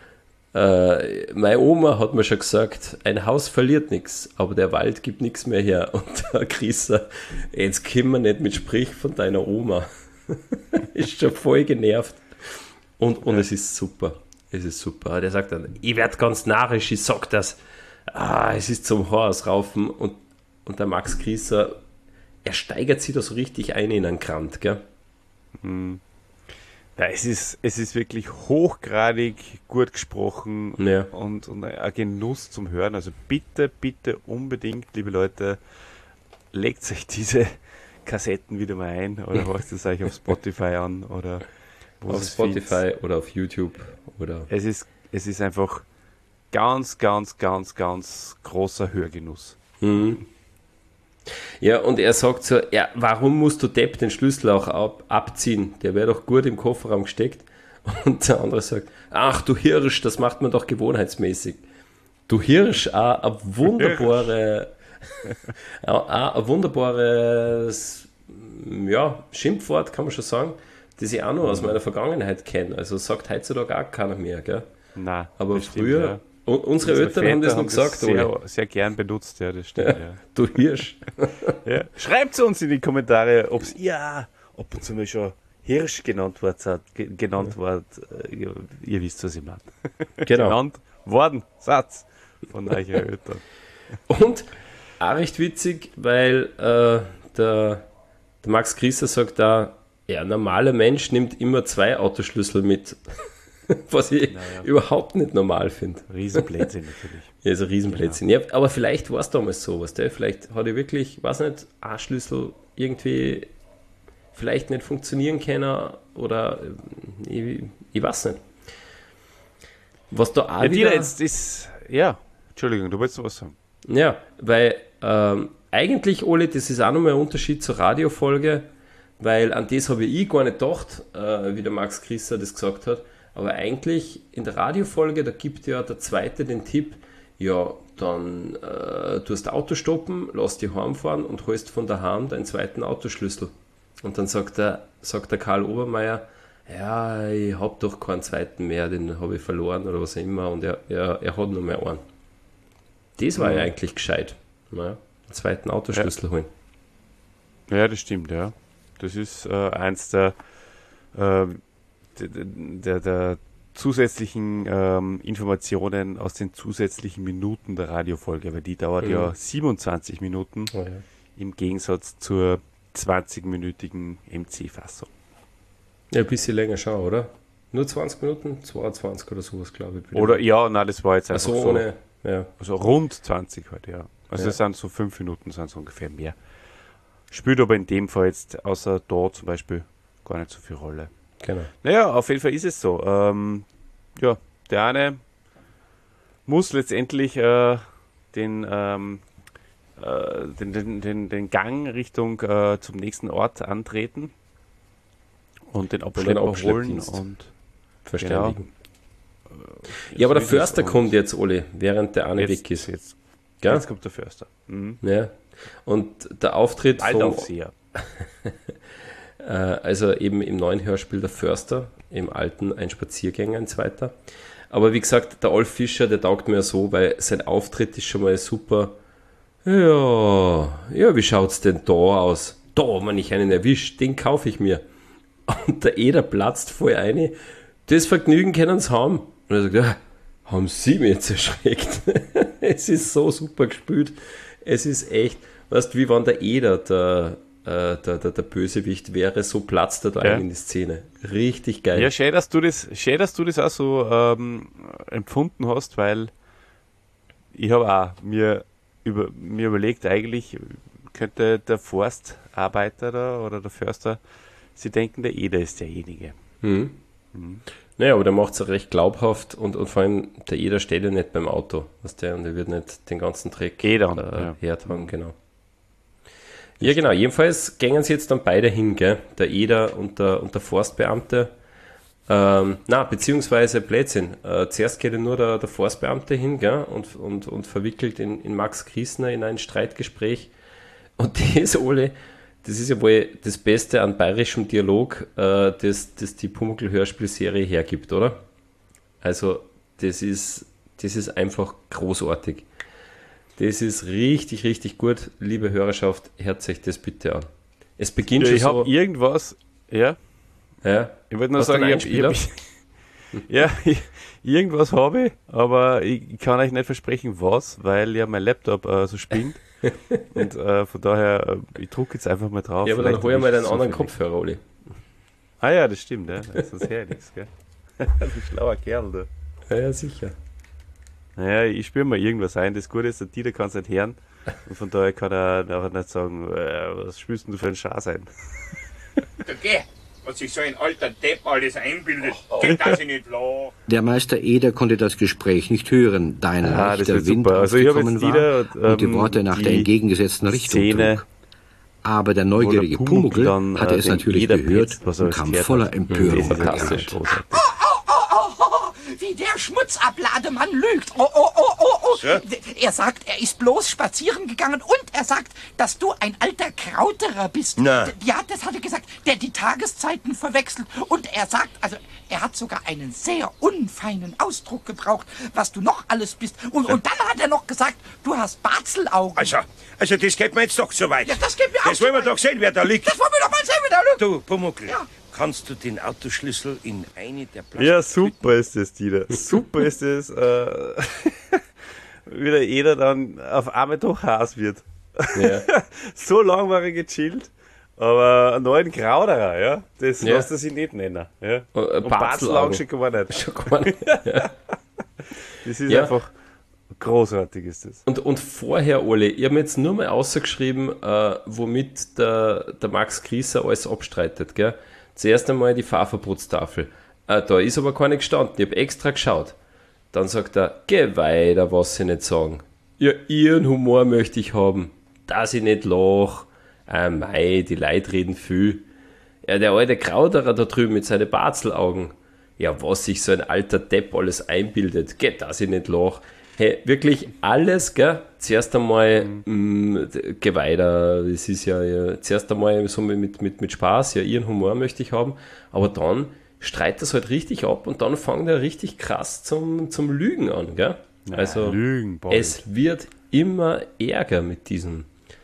äh, meine Oma hat mir schon gesagt, ein Haus verliert nichts, aber der Wald gibt nichts mehr her. Und der Chrissa, jetzt können wir nicht mit Sprich von deiner Oma. Ist schon voll genervt. Und, und ja. es ist super. Es ist super. Der sagt dann, ich werde ganz narrisch, ich sag das. Ah, es ist zum Haarausraufen. Und, und der Max Chrissa, er steigert sich da so richtig ein in einen Krant, gell? Hm. Ja, es ist, es ist wirklich hochgradig gut gesprochen ja. und, und ein Genuss zum Hören. Also bitte, bitte unbedingt, liebe Leute, legt euch diese Kassetten wieder mal ein oder hört es euch auf Spotify an oder wo auf es Spotify findet. Oder auf YouTube. Oder es ist, es ist einfach ganz, ganz, ganz, ganz großer Hörgenuss. Mhm. Ja, und er sagt so, ja, warum musst du Depp den Schlüssel auch ab, abziehen? Der wäre doch gut im Kofferraum gesteckt. Und der andere sagt, ach du Hirsch, das macht man doch gewohnheitsmäßig. Du Hirsch, auch ein wunderbare, auch ein wunderbares ja, Schimpfwort, kann man schon sagen, das ich auch noch aus meiner Vergangenheit kenne. Also sagt heutzutage auch keiner mehr, gell? Nein, aber früher... Stimmt, ja. Und unsere, unsere Eltern haben das noch gesagt, das sehr, sehr gern benutzt, ja, das stimmt. Ja, ja. Du Hirsch. Ja. Schreibt uns in die Kommentare, ob es ihr ob ihr zum Beispiel schon Hirsch genannt wird, genannt ja. wird, ihr, ihr wisst, was ich meine. Genau. Genannt worden, Satz von euren Eltern. Und auch recht witzig, weil äh, der, der Max Chrissa sagt da, ja, ein normaler Mensch nimmt immer zwei Autoschlüssel mit. Was ich naja. überhaupt nicht normal finde. Riesenblödsinn natürlich. Ja, also Riesenblödsinn. Genau. Ja, aber vielleicht war es damals so, was der vielleicht hat ich wirklich, weiß nicht, ein Schlüssel irgendwie vielleicht nicht funktionieren können oder ich, ich weiß nicht. Was da auch ja, wieder... Jetzt ist, ja, Entschuldigung, du wolltest noch was sagen. Ja, weil ähm, eigentlich, Oli, das ist auch nochmal ein Unterschied zur Radiofolge, weil an das habe ich gar nicht gedacht, äh, wie der Max Chrissa das gesagt hat. Aber eigentlich in der Radiofolge, da gibt ja der Zweite den Tipp, ja, dann äh, du hast Auto stoppen, lass dich heimfahren und holst von daheim deinen zweiten Autoschlüssel. Und dann sagt der, sagt der Karl Obermeier, ja, ich habe doch keinen zweiten mehr, den habe ich verloren oder was auch immer und er, er, er hat nur mehr einen. Das war ja, ja eigentlich gescheit, ja, einen zweiten Autoschlüssel ja. holen. Ja, das stimmt, ja. Das ist äh, eins der äh, Der, der zusätzlichen ähm, Informationen aus den zusätzlichen Minuten der Radiofolge, weil die dauert mhm. ja siebenundzwanzig Minuten oh, ja. im Gegensatz zur zwanzig-minütigen M C-Fassung. Ja, ein bisschen länger schon, oder? Nur zwanzig Minuten? zweiundzwanzig oder sowas, glaube ich. Oder ja, nein, das war jetzt einfach so. so. Ohne, ja. Also rund zwanzig heute, ja. Also ja. es sind so fünf Minuten, sind so ungefähr mehr. Spielt aber in dem Fall jetzt, außer da zum Beispiel, gar nicht so viel Rolle. Genau. Naja, auf jeden Fall ist es so. Ähm, ja, der eine muss letztendlich äh, den, ähm, äh, den, den, den, den Gang Richtung äh, zum nächsten Ort antreten und den Abschlepper holen und verständigen. Genau, äh, ja, aber der Förster kommt jetzt, Oli, während der eine jetzt, weg ist. Jetzt, ja? jetzt kommt der Förster. Mhm. Ja. Und der Auftritt vom... Waldaufseher. Also eben im neuen Hörspiel der Förster, im alten ein Spaziergänger, ein zweiter. Aber wie gesagt, der Olf Fischer, der taugt mir so, weil sein Auftritt ist schon mal super. Ja, ja, wie schaut's denn da aus? Da, wenn ich einen erwischt, den kaufe ich mir. Und der Eder platzt voll ein. Das Vergnügen können sie haben. Und er sagt, ja, haben sie mich jetzt erschreckt. Es ist so super gespielt. Es ist echt, weißt du, wie wenn der Eder, der Der, der, der Bösewicht wäre, so platzt er da ja. in die Szene. Richtig geil. Ja, schön, dass du das, schön, dass du das auch so ähm, empfunden hast, weil ich habe auch mir, über, mir überlegt, eigentlich könnte der Forstarbeiter da oder der Förster sie denken, der Eder ist derjenige. Mhm. Mhm. Naja, aber der macht es recht glaubhaft und, und vor allem der Eder steht ja nicht beim Auto, was der, und der wird nicht den ganzen Dreck äh, ja. hertragen, genau. Ja, genau. Jedenfalls gingen sie jetzt dann beide hin, gell? Der Eder und der, und der Forstbeamte. Ähm, na, beziehungsweise Blödsinn. Äh, zuerst geht ja nur der, der Forstbeamte hin, gell, und, und, und verwickelt in, in Max Griesner in ein Streitgespräch. Und das, Ole, das ist ja wohl das Beste an bayerischem Dialog, äh, das, das die Pumuckl-Hörspielserie hergibt, oder? Also, das ist, das ist einfach großartig. Das ist richtig, richtig gut. Liebe Hörerschaft, hört euch das bitte an. Es beginnt Ja, schon ich so... habe irgendwas, ja, Ja, ich wollte nur hast du sagen, einen ich hab, ich Einspieler? hab, ja, ich, irgendwas habe ich, aber ich kann euch nicht versprechen, was, weil ja mein Laptop äh, so spinnt. Und äh, von daher, äh, ich drucke jetzt einfach mal drauf. Ja, aber dann Vielleicht hol ich hab mal deinen so anderen viel. Kopfhörer, Oli. Ah ja, das stimmt, ja. Sonst her nichts, gell? Ein schlauer Kerl, da. Ja, ja, sicher. Naja, ich spüre mal irgendwas ein. Das Gute ist, der Dieter kann es nicht hören. Und von daher kann er nachher nicht sagen, äh, was spürst denn du für ein Schatz ein? Da geh, was sich so ein alter Depp alles einbildet, geht das ich nicht klar. Der Meister Eder konnte das Gespräch nicht hören, da ein Ah, das leichter wird Wind super. Also ich habe aufgekommen jetzt war Dieter, und die ähm, Worte nach der die entgegengesetzten Richtung Szene, trug. Aber der wo der neugierige Pumuckl Pumuckl dann, hatte äh, es den natürlich Eder gehört petzt, was er und alles kam gehört voller hat. Empörung Das ist wieder fantastisch, herein. großartig. Oh, oh, oh, wie der Schmutzablademann lügt. Oh, oh, oh, oh, oh. So? Er sagt, er ist bloß spazieren gegangen und er sagt, dass du ein alter Krauterer bist. Na. D- Ja, das hat er gesagt, der die Tageszeiten verwechselt. Und er sagt, also, er hat sogar einen sehr unfeinen Ausdruck gebraucht, was du noch alles bist. Und, und dann hat er noch gesagt, du hast Barzelaugen. Also, also das geht mir jetzt doch so weit. Ja, das geht mir auch Das wollen wir so weit. doch sehen, wer da liegt. Das wollen wir doch mal sehen, wie der lügt. Du, Pumuckl, Ja. kannst du den Autoschlüssel in eine der Plastik... Ja, super ist das, Dieter. Super ist das, äh, wie der Eder dann auf einmal doch heiß wird. Ja. So lang war er gechillt, aber einen neuen Krauderer, ja, das Ja. lässt er sich nicht nennen. Ja. Oh, äh, Und Barzelaugen. Barzelaugen schon gar nicht. Schon gar nicht. Ja. Das ist Ja. einfach großartig, ist das. Und, und vorher, Ole, ich habe mir jetzt nur mal ausgeschrieben, äh, womit der, der Max Grieser alles abstreitet. Gell? Zuerst einmal die Fahrverbotstafel. Äh, da ist aber keine gestanden. Ich habe extra geschaut. Dann sagt er, geh weiter, was sie nicht sagen. Ja, ihren Humor möchte ich haben. Dass ich nicht lach. Ah, mei, die Leute reden viel. Ja, der alte Krauterer da drüben mit seinen Barzelaugen. Ja, was sich so ein alter Depp alles einbildet. Geht, dass ich nicht lach. Hey, wirklich alles, gell? Zuerst einmal, mh, geh weiter, es ist ja, ja, zuerst einmal so mit, mit, mit Spaß, ja, ihren Humor möchte ich haben, aber dann streitet das halt richtig ab und dann fängt er richtig krass zum, zum Lügen an, gell? Also, Lügen, Boy. es wird immer ärger mit diesem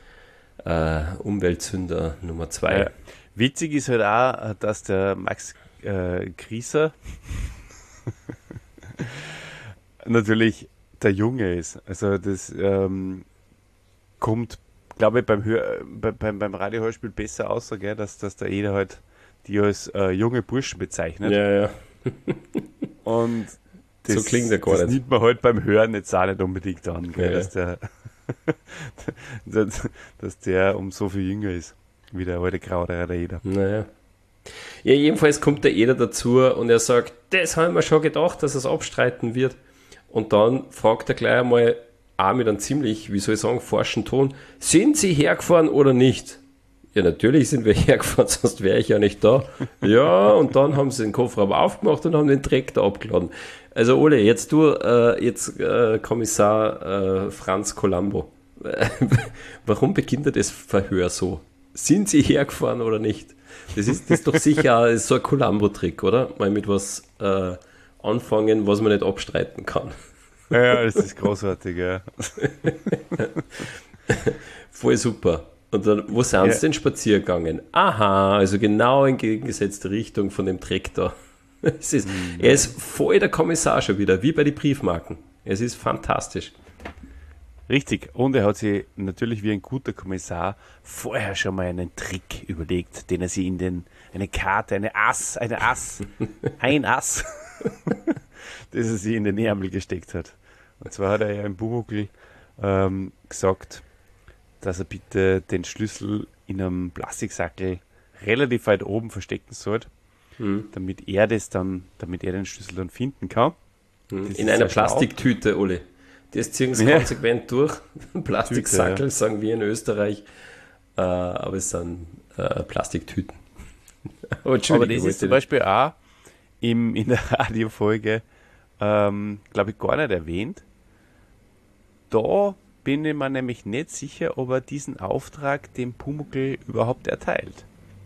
äh, Umweltsünder Nummer zwei. Ja. Witzig ist halt auch, dass der Max äh, Grieser natürlich der Junge ist. Also das ähm, kommt, glaube ich, beim, Hör, bei, beim, beim Radiohörspiel besser aus, so, gell, dass, dass der Eder halt die als äh, junge Burschen bezeichnet. Ja, ja. Und das, So klingt er gar das nicht. nimmt man halt beim Hören jetzt auch nicht unbedingt an, gell, Ja, ja. dass, der, dass, dass der um so viel jünger ist, wie der alte Krauter der Eder. Naja. Ja, jedenfalls kommt der Eder dazu und er sagt, das haben wir schon gedacht, dass es abstreiten wird. Und dann fragt er gleich einmal, auch mit einem ziemlich, wie soll ich sagen, forschen Ton, sind Sie hergefahren oder nicht? Ja, natürlich sind wir hergefahren, sonst wäre ich ja nicht da. Ja, und dann haben sie den Kofferraum aufgemacht und haben den Traktor abgeladen. Also Ole, jetzt du, äh, jetzt äh, Kommissar äh, Franz Colombo. Warum beginnt er das Verhör so? Sind Sie hergefahren oder nicht? Das ist, das ist doch sicher so ein Columbo-Trick, oder? Mal mit was äh, anfangen, was man nicht abstreiten kann. Ja, das ist großartig, ja. Voll super. Und dann, wo sind Ja. sie denn spazieren gegangen? Aha, also genau in gegengesetzte Richtung von dem Traktor. Es ist, er ist voll der Kommissar schon wieder, wie bei den Briefmarken. Es ist fantastisch. Richtig. Und er hat sich natürlich wie ein guter Kommissar vorher schon mal einen Trick überlegt, den er sich in den, eine Karte, eine Ass, eine Ass, ein Ass, das er sich in den Ärmel gesteckt hat. Und zwar hat er ja im Pumuckl ähm, gesagt, dass er bitte den Schlüssel in einem Plastiksackel relativ weit oben verstecken sollte, Mhm. damit er das dann, damit er den Schlüssel dann finden kann. Das In ist einer sehr schlau. Plastiktüte, Ole. Das ziehen sie Ja. konsequent durch. Plastiksackel, Tüte, ja. sagen wir in Österreich. Äh, aber es sind äh, Plastiktüten. Aber Aber Entschuldigung, das ich ist zum wollte- Beispiel auch im, in der Radiofolge, ähm, glaube ich, gar nicht erwähnt. Da bin ich mir nämlich nicht sicher, ob er diesen Auftrag dem Pumuckl überhaupt erteilt.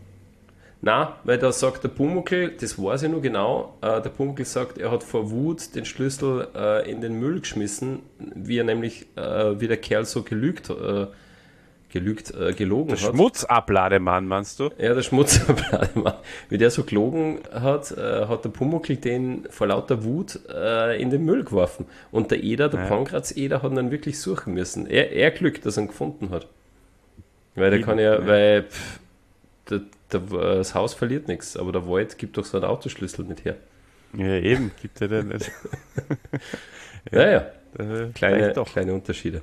Na, weil da sagt der Pumuckl, das weiß ich nur genau, äh, der Pumuckl sagt, er hat vor Wut den Schlüssel äh, in den Müll geschmissen, wie er nämlich, äh, wie der Kerl so gelügt, äh, gelügt, äh, gelogen Der hat. Schmutzablademann, meinst du? Ja, der Schmutzablademann. Wie der so gelogen hat, äh, hat der Pumuckl den vor lauter Wut äh, in den Müll geworfen. Und der Eder, der Ja. Pankraz-Eder, hat ihn dann wirklich suchen müssen. Er, er Glück, dass er ihn gefunden hat. Weil der Eben, kann ja, ja. weil pff, der, der, das Haus verliert nichts, aber der Wald gibt doch so einen Autoschlüssel nicht her. Ja, eben, gibt er den nicht. Ja, ja. Äh, Kleine, vielleicht doch. kleine Unterschiede.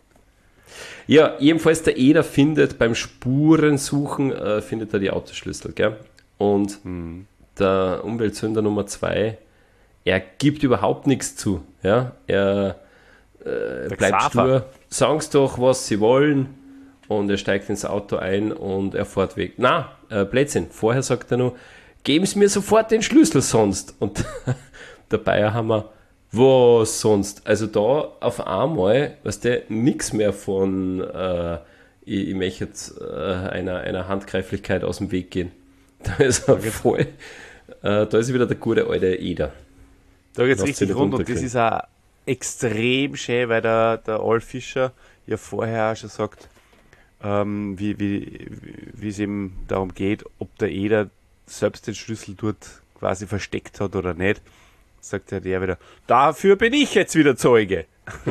Ja, jedenfalls der Eder findet beim Spurensuchen, äh, findet er die Autoschlüssel, gell? Und Hm. der Umweltsünder Nummer zwei, er gibt überhaupt nichts zu, ja? Er äh, bleibt Xaver. stur, sagen's doch, was sie wollen, und er steigt ins Auto ein und er fährt weg. Na, äh, Blödsinn, vorher sagt er nur, geben Sie mir sofort den Schlüssel sonst. Und der Bayerhammer, was sonst? Also da auf einmal, weißt du, nichts mehr von äh, ich, ich möchte jetzt äh, einer, einer Handgreiflichkeit aus dem Weg gehen. Da ist er voll, äh, da ist wieder der gute alte Eder. Da geht's Lass richtig dich rund nicht und das runterkriegen. ist auch extrem schön, weil der, der Olf Fischer ja vorher auch schon sagt, ähm, wie, wie, wie es ihm darum geht, ob der Eder selbst den Schlüssel dort quasi versteckt hat oder nicht. Sagt ja der wieder, dafür bin ich jetzt wieder Zeuge.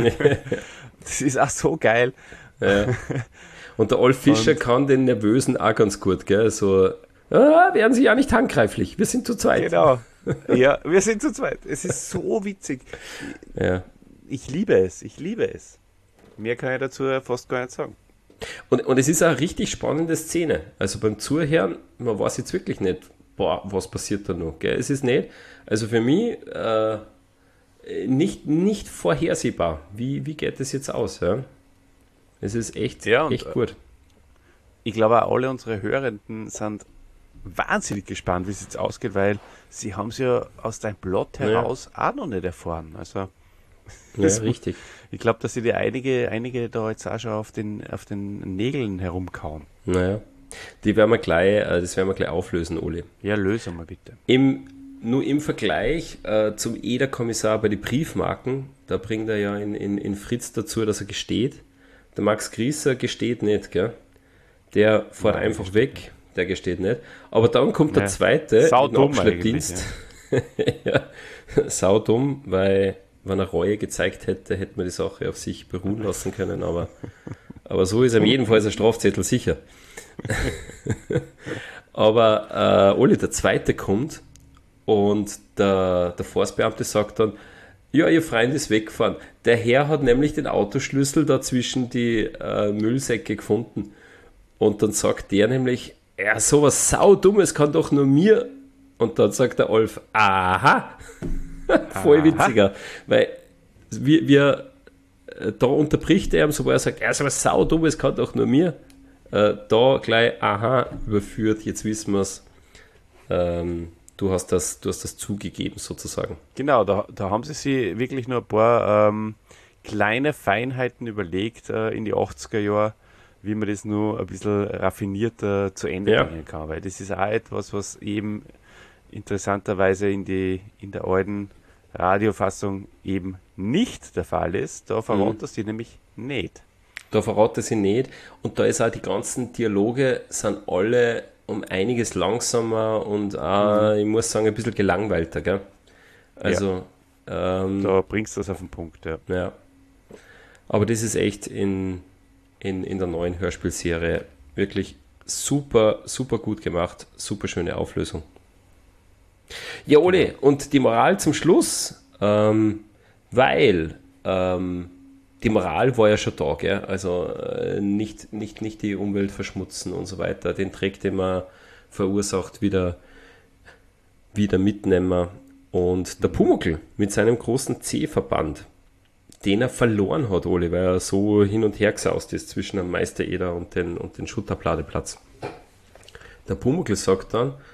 Das ist auch so geil. Ja. Und der Olf Fischer Und- kann den Nervösen auch ganz gut, gell? So, ah, werden Sie ja nicht handgreiflich, wir sind zu zweit. Genau. Ja, wir sind zu zweit. Es ist so witzig. Ja. Ich liebe es, ich liebe es. Mehr kann ich dazu fast gar nicht sagen. Und, und es ist eine richtig spannende Szene. Also beim Zuhören, man weiß jetzt wirklich nicht, boah, was passiert da noch. Gell? Es ist nicht, also für mich äh, nicht, nicht vorhersehbar. Wie, wie geht das jetzt aus? Ja? Es ist echt, Ja, und, echt gut. Ich glaube auch alle unsere Hörenden sind wahnsinnig gespannt, wie es jetzt ausgeht, weil sie haben es ja aus deinem Plot heraus auch noch nicht erfahren. Also Ja, das- richtig. ich glaube, dass sie die einige, einige da jetzt auch schon auf den, auf den Nägeln herumkauen. Naja. Die werden wir gleich, äh, das werden wir gleich auflösen, Oli. Ja, löse mal bitte. Im, nur im Vergleich äh, zum Eder-Kommissar bei den Briefmarken, da bringt er ja in, in, in Fritz dazu, dass er gesteht. Der Max Grießer gesteht nicht, gell? Der fährt Nein, einfach weg, der gesteht nicht. Aber dann kommt der Ja. zweite Saudumm in den Abschleppdienst. ja. Saudumm, weil wenn er Reue gezeigt hätte, hätte man die Sache auf sich beruhen lassen können, aber, aber so ist ihm jedenfalls ein Strafzettel sicher. Aber äh, Oli, der zweite kommt und der, der Forstbeamte sagt dann, ja, ihr Freund ist weggefahren. Der Herr hat nämlich den Autoschlüssel da zwischen die äh, Müllsäcke gefunden. Und dann sagt der nämlich, ja, sowas Saudummes kann doch nur mir. Und dann sagt der Olf, aha, voll witziger. Weil wir, wir äh, da unterbricht er ihm, so wo er sagt, ja, sowas Saudummes kann doch nur mir. Äh, da gleich, aha, überführt, jetzt wissen wir es. Ähm, du, hast das, du hast das zugegeben, sozusagen. Genau, da, da haben sie sich wirklich nur ein paar ähm, kleine Feinheiten überlegt äh, in die achtziger Jahre, wie man das nur ein bisschen raffinierter zu Ende Ja. bringen kann. Weil das ist auch etwas, was eben interessanterweise in, die, in der alten Radiofassung eben nicht der Fall ist. Da verrät Mhm. das die nämlich nicht. Da verrate ich sie nicht. Und da ist auch die ganzen Dialoge sind alle um einiges langsamer und auch, ich muss sagen, ein bisschen gelangweilter, gell? Also, ähm, Da bringst du das auf den Punkt. Ja. ja. Aber das ist echt in, in, in der neuen Hörspielserie wirklich super, super gut gemacht. Super schöne Auflösung. Ja, Ole, und die Moral zum Schluss, ähm, weil ähm, die Moral war ja schon da, gell? Also äh, nicht, nicht, nicht die Umwelt verschmutzen und so weiter. Den Dreck, den man verursacht, wieder, wieder mitnehmen. Und der Pumuckl mit seinem großen C-Verband, den er verloren hat, Oli, weil er so hin und her gesaust ist zwischen dem Meister Eder und den, und den Schutterbladeplatz. Der Pumuckl sagt dann,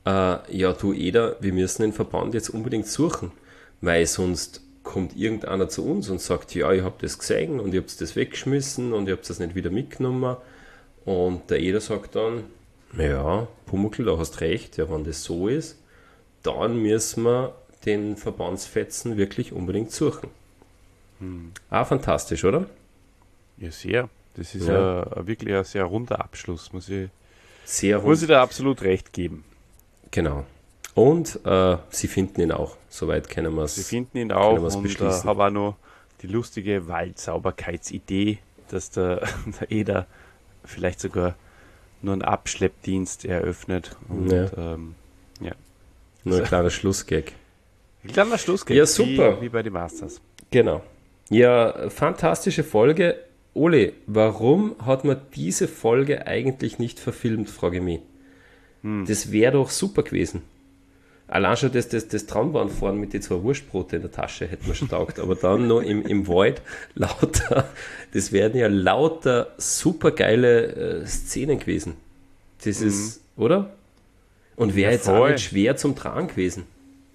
äh, ja du Eder, wir müssen den Verband jetzt unbedingt suchen, weil sonst kommt irgendeiner zu uns und sagt, ja, ich habe das gesehen und ich habe das weggeschmissen und ich habe das nicht wieder mitgenommen. Und der Eder sagt dann, ja, Pumuckl, da hast recht, ja, wenn das so ist, dann müssen wir den Verbandsfetzen wirklich unbedingt suchen. Hm. Ah, fantastisch, oder? Ja, sehr. Das ist Ja. ein, ein wirklich ein sehr runder Abschluss, muss ich, Sehr muss ich da absolut recht geben. Genau. Und äh, sie finden ihn auch. Soweit können wir es. Sie finden ihn auch wir's und äh, beschließen. habe auch noch die lustige Waldsauberkeitsidee, dass der, der Eder vielleicht sogar nur einen Abschleppdienst eröffnet. Und, Ja. ähm, ja. Nur ein kleiner Schlussgag. Ein kleiner Schlussgag, Ja, super. Wie, wie bei den Masters. Genau. Ja, fantastische Folge. Ole, warum hat man diese Folge eigentlich nicht verfilmt, frage ich mich. Hm. Das wäre doch super gewesen. Allein schon das, das, das Traumbahnfahren mit den zwei Wurstbrote in der Tasche hätte man schon taugt, aber dann noch im, im Wald lauter, das wären ja lauter super geile äh, Szenen gewesen. Das ist, oder? Und wäre Ja, jetzt auch voll. nicht schwer zum Tragen gewesen.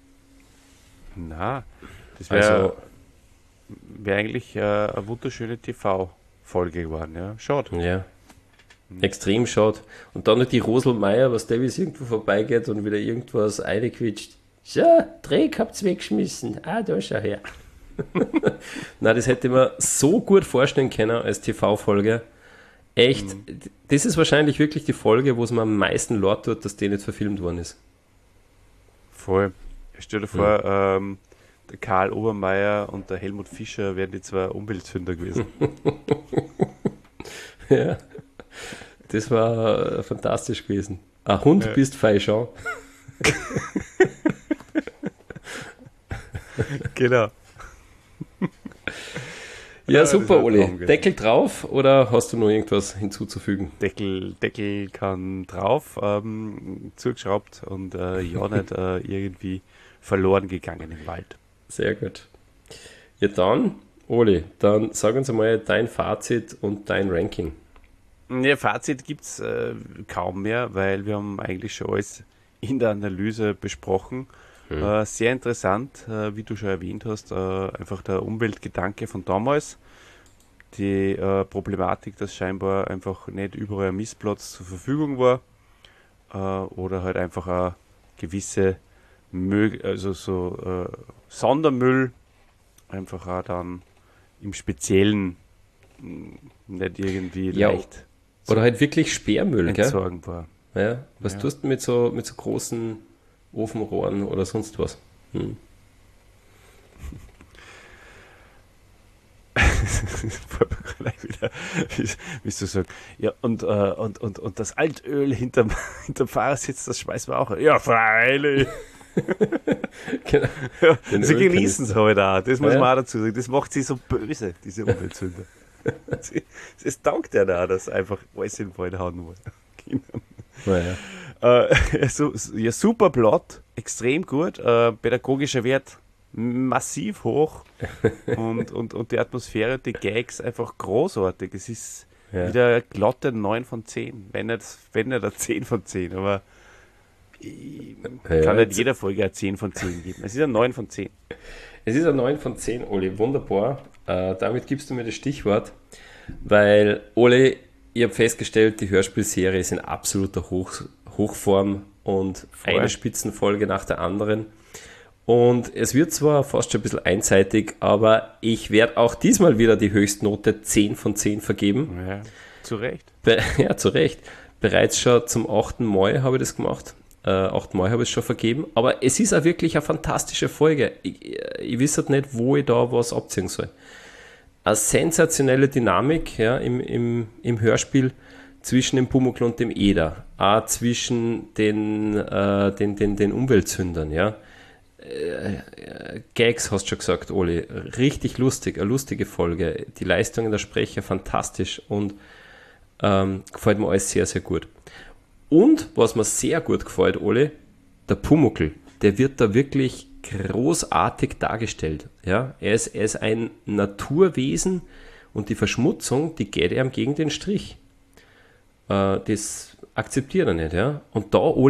Na, das wäre Also, wär eigentlich äh, eine wunderschöne T V-Folge geworden. Ja, schade. ja. Extrem schade. Und dann noch die Roselmeier, was Davis irgendwo vorbeigeht und wieder irgendwas reinquitscht. So, Dreck habt's weggeschmissen. Ah, da schau her. Nein, das hätte man so gut vorstellen können als T V-Folge. Echt, das ist wahrscheinlich wirklich die Folge, wo es mir am meisten leid tut, dass die nicht verfilmt worden ist. Voll. Stell dir vor, ähm, der Karl Obermeier und der Helmut Fischer wären die zwei Umweltsünder gewesen. Ja, das war äh, fantastisch gewesen. Ein Hund Ja. bist fein schon. Genau. Ja, das super, war ein Oli. Traum gewesen. Deckel drauf oder hast du noch irgendwas hinzuzufügen? Deckel, Deckel kann drauf, ähm, zugeschraubt und äh, ja nicht äh, irgendwie verloren gegangen im Wald. Sehr gut. Ja, dann, Oli, dann sag uns einmal dein Fazit und dein Ranking. Ja, Fazit gibt es äh, kaum mehr, weil wir haben eigentlich schon alles in der Analyse besprochen. Äh, sehr interessant, äh, wie du schon erwähnt hast, äh, einfach der Umweltgedanke von damals. Die äh, Problematik, dass scheinbar einfach nicht überall ein Missplatz zur Verfügung war äh, oder halt einfach ein gewisse Müll, also so äh, Sondermüll einfach auch dann im Speziellen mh, nicht irgendwie Ja, leicht Oder halt wirklich Sperrmüll, gell? entsorgen war. Ja, was Ja. tust du mit so, mit so großen Ofenrohren oder sonst was? Hm. Fällt mir gleich wieder, wie, wie du sagst. Ja, und, äh, und, und, und das Altöl hinterm, hinterm Fahrersitz, das schmeißen wir auch. Ja, freilich. Genau. Ja, Den sie Öl genießen es halt auch. Das muss Ja. man auch dazu sagen. Das macht sie so böse, diese Umweltsünder. Sie- Es taugt ja da, dass einfach alles in den Wald hauen muss. Naja. Äh, so, ja, super Plot, extrem gut. Äh, pädagogischer Wert massiv hoch. und, und, und die Atmosphäre, die Gags einfach großartig. Es ist Ja. wieder eine glatte neun von zehn. Wenn nicht, wenn nicht eine zehn von zehn. Aber ich Ja, kann nicht jetzt- jeder Folge eine zehn von zehn geben. Es ist eine neun von zehn. Es ist ein neun von zehn, Oli. Wunderbar. Äh, damit gibst du mir das Stichwort, weil, Oli, ich habe festgestellt, die Hörspielserie ist in absoluter Hoch, Hochform und Voll. eine Spitzenfolge nach der anderen. Und es wird zwar fast schon ein bisschen einseitig, aber ich werde auch diesmal wieder die Höchstnote zehn von zehn vergeben. Ja, zu Recht. Be ja, zu Recht. Bereits schon zum achten Mal habe ich das gemacht. Äh, acht Mal habe ich es schon vergeben. Aber es ist auch wirklich eine fantastische Folge. Ich, ich weiß halt nicht, wo ich da was abziehen soll. Eine sensationelle Dynamik ja, im, im, im Hörspiel zwischen dem Pumuckl und dem Eder. Auch zwischen den, äh, den, den, den Umweltsündern. Ja. Äh, Gags hast du schon gesagt, Oli. Richtig lustig, eine lustige Folge. Die Leistungen der Sprecher fantastisch und ähm, gefällt mir alles sehr, sehr gut. Und was mir sehr gut gefällt, Ole, der Pumuckl, der wird da wirklich großartig dargestellt. Ja? Er, ist, er ist ein Naturwesen und die Verschmutzung, die geht ihm gegen den Strich. Äh, das akzeptiert er nicht. Ja? Und da, Ole,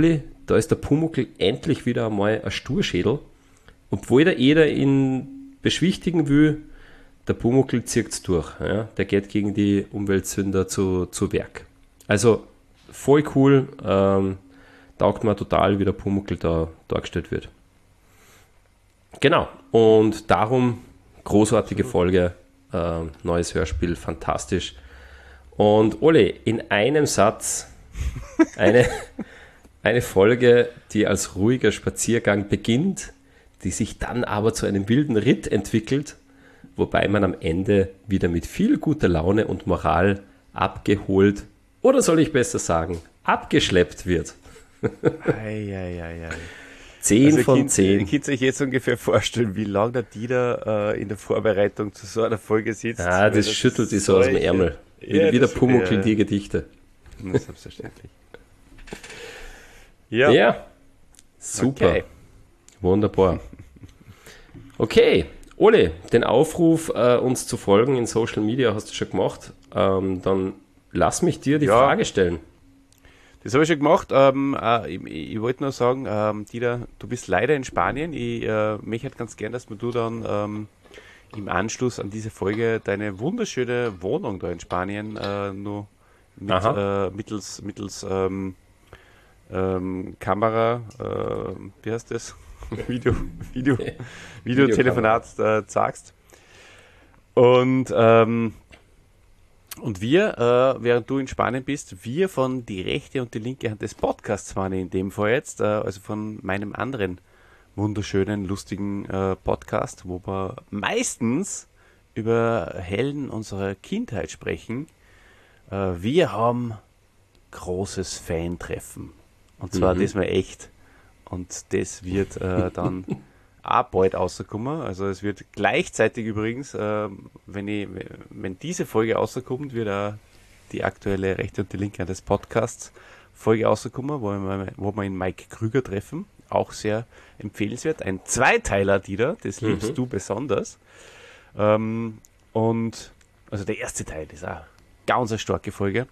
da ist der Pumuckl endlich wieder einmal ein Sturschädel. Obwohl der Eder ihn beschwichtigen will, der Pumuckl zieht es durch. Ja? Der geht gegen die Umweltsünder zu, zu Werk. Also voll cool, ähm, taugt mir total, wie der Pumuckl da dargestellt wird. Genau, und darum großartige Folge, äh, neues Hörspiel, fantastisch. Und Ole, in einem Satz eine, eine Folge, die als ruhiger Spaziergang beginnt, die sich dann aber zu einem wilden Ritt entwickelt, wobei man am Ende wieder mit viel guter Laune und Moral abgeholt, oder soll ich besser sagen, abgeschleppt wird. Eieieiei. zehn Also von könnt- zehn. Ihr könnt euch jetzt ungefähr vorstellen, wie lange der Dieter äh, in der Vorbereitung zu so einer Folge sitzt. Ah, Weil das schüttelt die so aus dem solche- Ärmel. Wie, Ja, wie der das- Pumuckl ja, die Gedichte. ja, selbstverständlich. Ja, Ja, super. Okay. Wunderbar. Okay, Ole, den Aufruf, äh, uns zu folgen in Social Media hast du schon gemacht. Ähm, dann lass mich dir die Ja. Frage stellen. Das habe ich schon gemacht. Ähm, äh, ich, ich wollte nur sagen, ähm, Dieter, du bist leider in Spanien. Ich äh, möchte halt ganz gern, dass du dann ähm, im Anschluss an diese Folge deine wunderschöne Wohnung da in Spanien äh, nur mit, Aha. äh, mittels, mittels ähm, ähm, Kamera, äh, wie heißt das? Video, Video, Videotelefonat äh, zeigst. Und ähm, Und wir, äh, während du in Spanien bist, wir von die rechte und die linke Hand des Podcasts waren in dem Fall jetzt, äh, also von meinem anderen wunderschönen, lustigen äh, Podcast, wo wir meistens über Helden unserer Kindheit sprechen. Äh, wir haben großes Fan-Treffen. Und zwar Mhm. diesmal echt. Und das wird äh, dann auch bald rauskommen. Also es wird gleichzeitig übrigens, äh, wenn, ich, wenn diese Folge rauskommt, wird auch die aktuelle rechte und die linke des Podcasts Folge rauskommen, wo wir, wo wir in Mike Krüger treffen. Auch sehr empfehlenswert. Ein Zweiteiler, Dieter, das liebst Mhm. du besonders. Ähm, und also der erste Teil ist auch ganz eine starke Folge.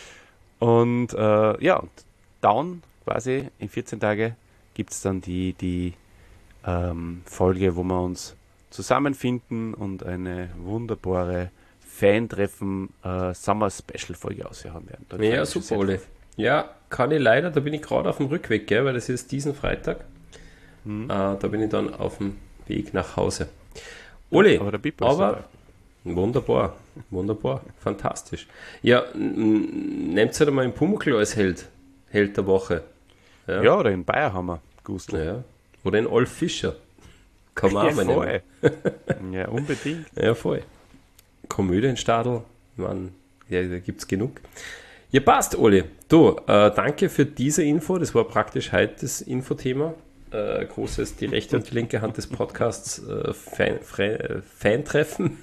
Und äh, ja, und dann quasi in vierzehn Tage gibt es dann die, die ähm, Folge, wo wir uns zusammenfinden und eine wunderbare Fan-Treffen äh, Summer Special Folge aushauen werden. Da freue Ja, ich mich super, sehr Ole. drauf. Ja, kann ich leider, da bin ich gerade auf dem Rückweg, gell, weil das ist diesen Freitag. Mhm. Äh, da bin ich dann auf dem Weg nach Hause. Ole, Aber der Bippo ist aber dabei. wunderbar, wunderbar, fantastisch. Ja, n- nehmt halt einmal einen Pumuckl als Held, Held der Woche. Ja. Ja, oder in Bayerhammer, Gustl. Ja. Oder in Olf Fischer. Kann man Ja, auch mal nehmen. voll. Ja, unbedingt. Ja, voll. Komödienstadel, man, ja, da gibt es genug. Ja, passt, Oli. Du, äh, danke für diese Info. Das war praktisch heute das Infothema. Äh, großes, die rechte und die linke Hand des Podcasts äh, Fan, Fre- äh, Fan-Treffen.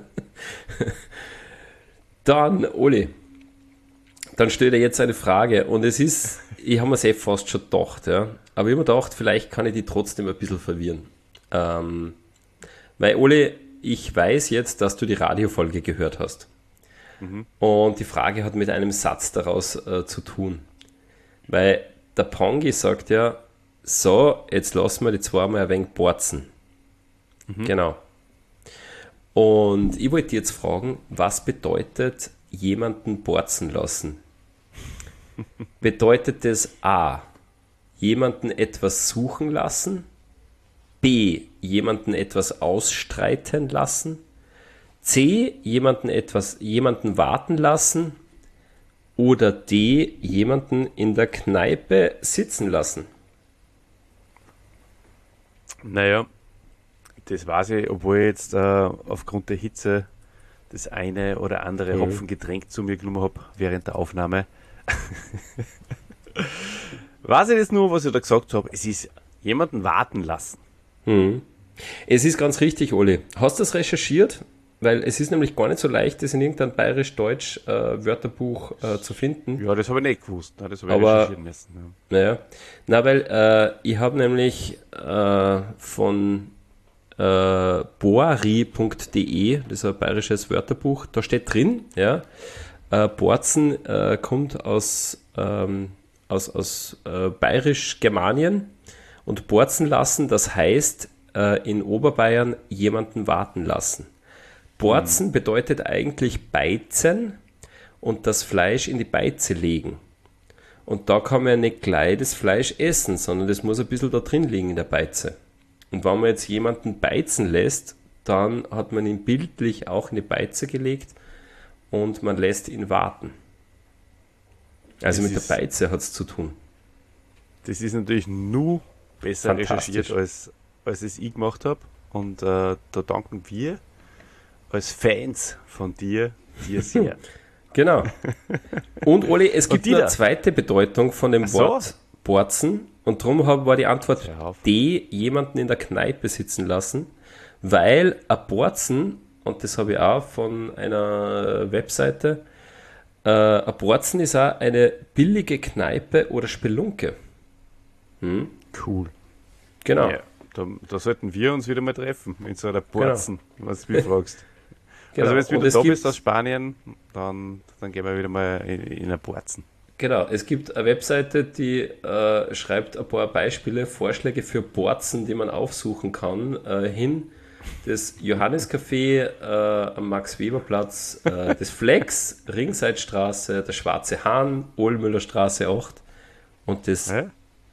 Dann, Oli, dann stellt er jetzt eine Frage. Und es ist, ich habe mir sehr fast schon gedacht, ja. Aber ich habe mir gedacht, vielleicht kann ich die trotzdem ein bisschen verwirren. Ähm, weil, Oli, ich weiß jetzt, dass du die Radiofolge gehört hast. Und die Frage hat mit einem Satz daraus äh, zu tun. Weil der Pongi sagt ja, so, jetzt lassen wir die zweimal ein wenig borzen. Genau. Und ich wollte jetzt fragen, was bedeutet jemanden borzen lassen? Bedeutet es A, jemanden etwas suchen lassen? B, jemanden etwas ausstreiten lassen? C, jemanden etwas, jemanden warten lassen? Oder D, jemanden in der Kneipe sitzen lassen? Naja, das weiß ich, obwohl ich jetzt äh, aufgrund der Hitze das eine oder andere Mhm. Hopfengetränk zu mir genommen habe während der Aufnahme. Weiß ich das nur, was ich da gesagt habe? Es ist jemanden warten lassen. Mhm. Es ist ganz richtig, Oli. Hast du das recherchiert? Weil es ist nämlich gar nicht so leicht, das in irgendeinem bayerisch-deutsch äh, Wörterbuch äh, zu finden. Ja, das habe ich nicht gewusst. Ne? Das habe ich Aber- recherchieren müssen. Naja, na, weil äh, ich habe nämlich äh, von äh, boari punkt de, das ist ein bayerisches Wörterbuch, da steht drin, ja, äh, Borzen äh, kommt aus, ähm, aus, aus äh, bayerisch-Germanien und borzen lassen, das heißt äh, in Oberbayern jemanden warten lassen. Borzen mhm. bedeutet eigentlich beizen und das Fleisch in die Beize legen. Und da kann man ja nicht gleich das Fleisch essen, sondern das muss ein bisschen da drin liegen in der Beize. Und wenn man jetzt jemanden beizen lässt, dann hat man ihn bildlich auch in die Beize gelegt und man lässt ihn warten. Also das mit der Beize hat es zu tun. Das ist natürlich nur besser recherchiert, als, als es ich gemacht habe. Und äh, da danken wir als Fans von dir dir sehr. Genau. Und Oli, es gibt noch eine zweite Bedeutung von dem so. Wort borzen. Und darum war die Antwort D, jemanden in der Kneipe sitzen lassen. Weil ein Borzen, und das habe ich auch von einer Webseite, äh, ein Borzen ist auch eine billige Kneipe oder Spelunke. Hm? Cool. Genau. Ja, da, da sollten wir uns wieder mal treffen, in so einer Borzen, genau. was du mich fragst. Genau. Also wenn du wieder da bist aus Spanien, dann, dann gehen wir wieder mal in, in eine Borzen. Genau, es gibt eine Webseite, die äh, schreibt ein paar Beispiele, Vorschläge für Borzen, die man aufsuchen kann, äh, hin. Das Johanniscafé äh, am Max-Weber-Platz, äh, das Flex, Ringseitstraße, der Schwarze Hahn, Ohlmüllerstraße acht und das Hä?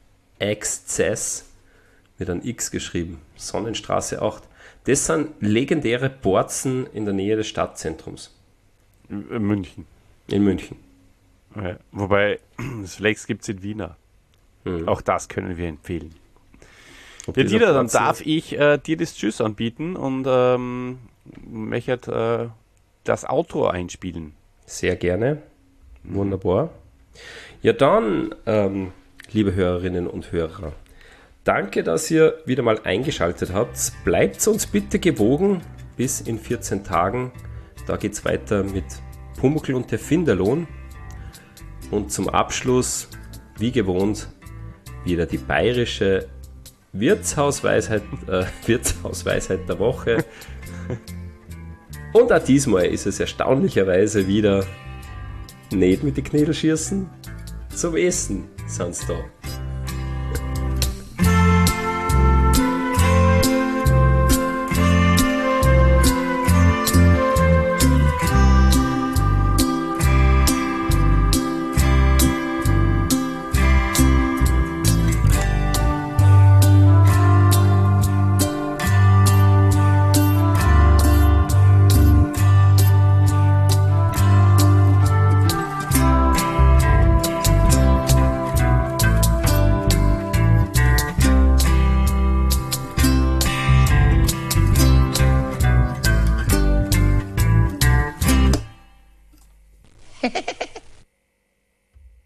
Exzess mit einem X geschrieben, Sonnenstraße acht. Das sind legendäre Borzen in der Nähe des Stadtzentrums. In München. In München. Ja, wobei, das Flex gibt es in Wiener. Hm. Auch das können wir empfehlen. Ja, Dieter, dann darf ich äh, dir das Tschüss anbieten und ähm, möchte äh, das Outro einspielen. Sehr gerne. Wunderbar. Ja, dann, ähm, liebe Hörerinnen und Hörer, danke, dass ihr wieder mal eingeschaltet habt. Bleibt uns bitte gewogen bis in vierzehn Tagen. Da geht es weiter mit Pumuckl und der Finderlohn. Und zum Abschluss, wie gewohnt, wieder die bayerische Wirtshausweisheit, äh, Wirtshausweisheit der Woche. Und auch diesmal ist es erstaunlicherweise wieder nicht mit den Knädel schießen, zum Essen sind sie da.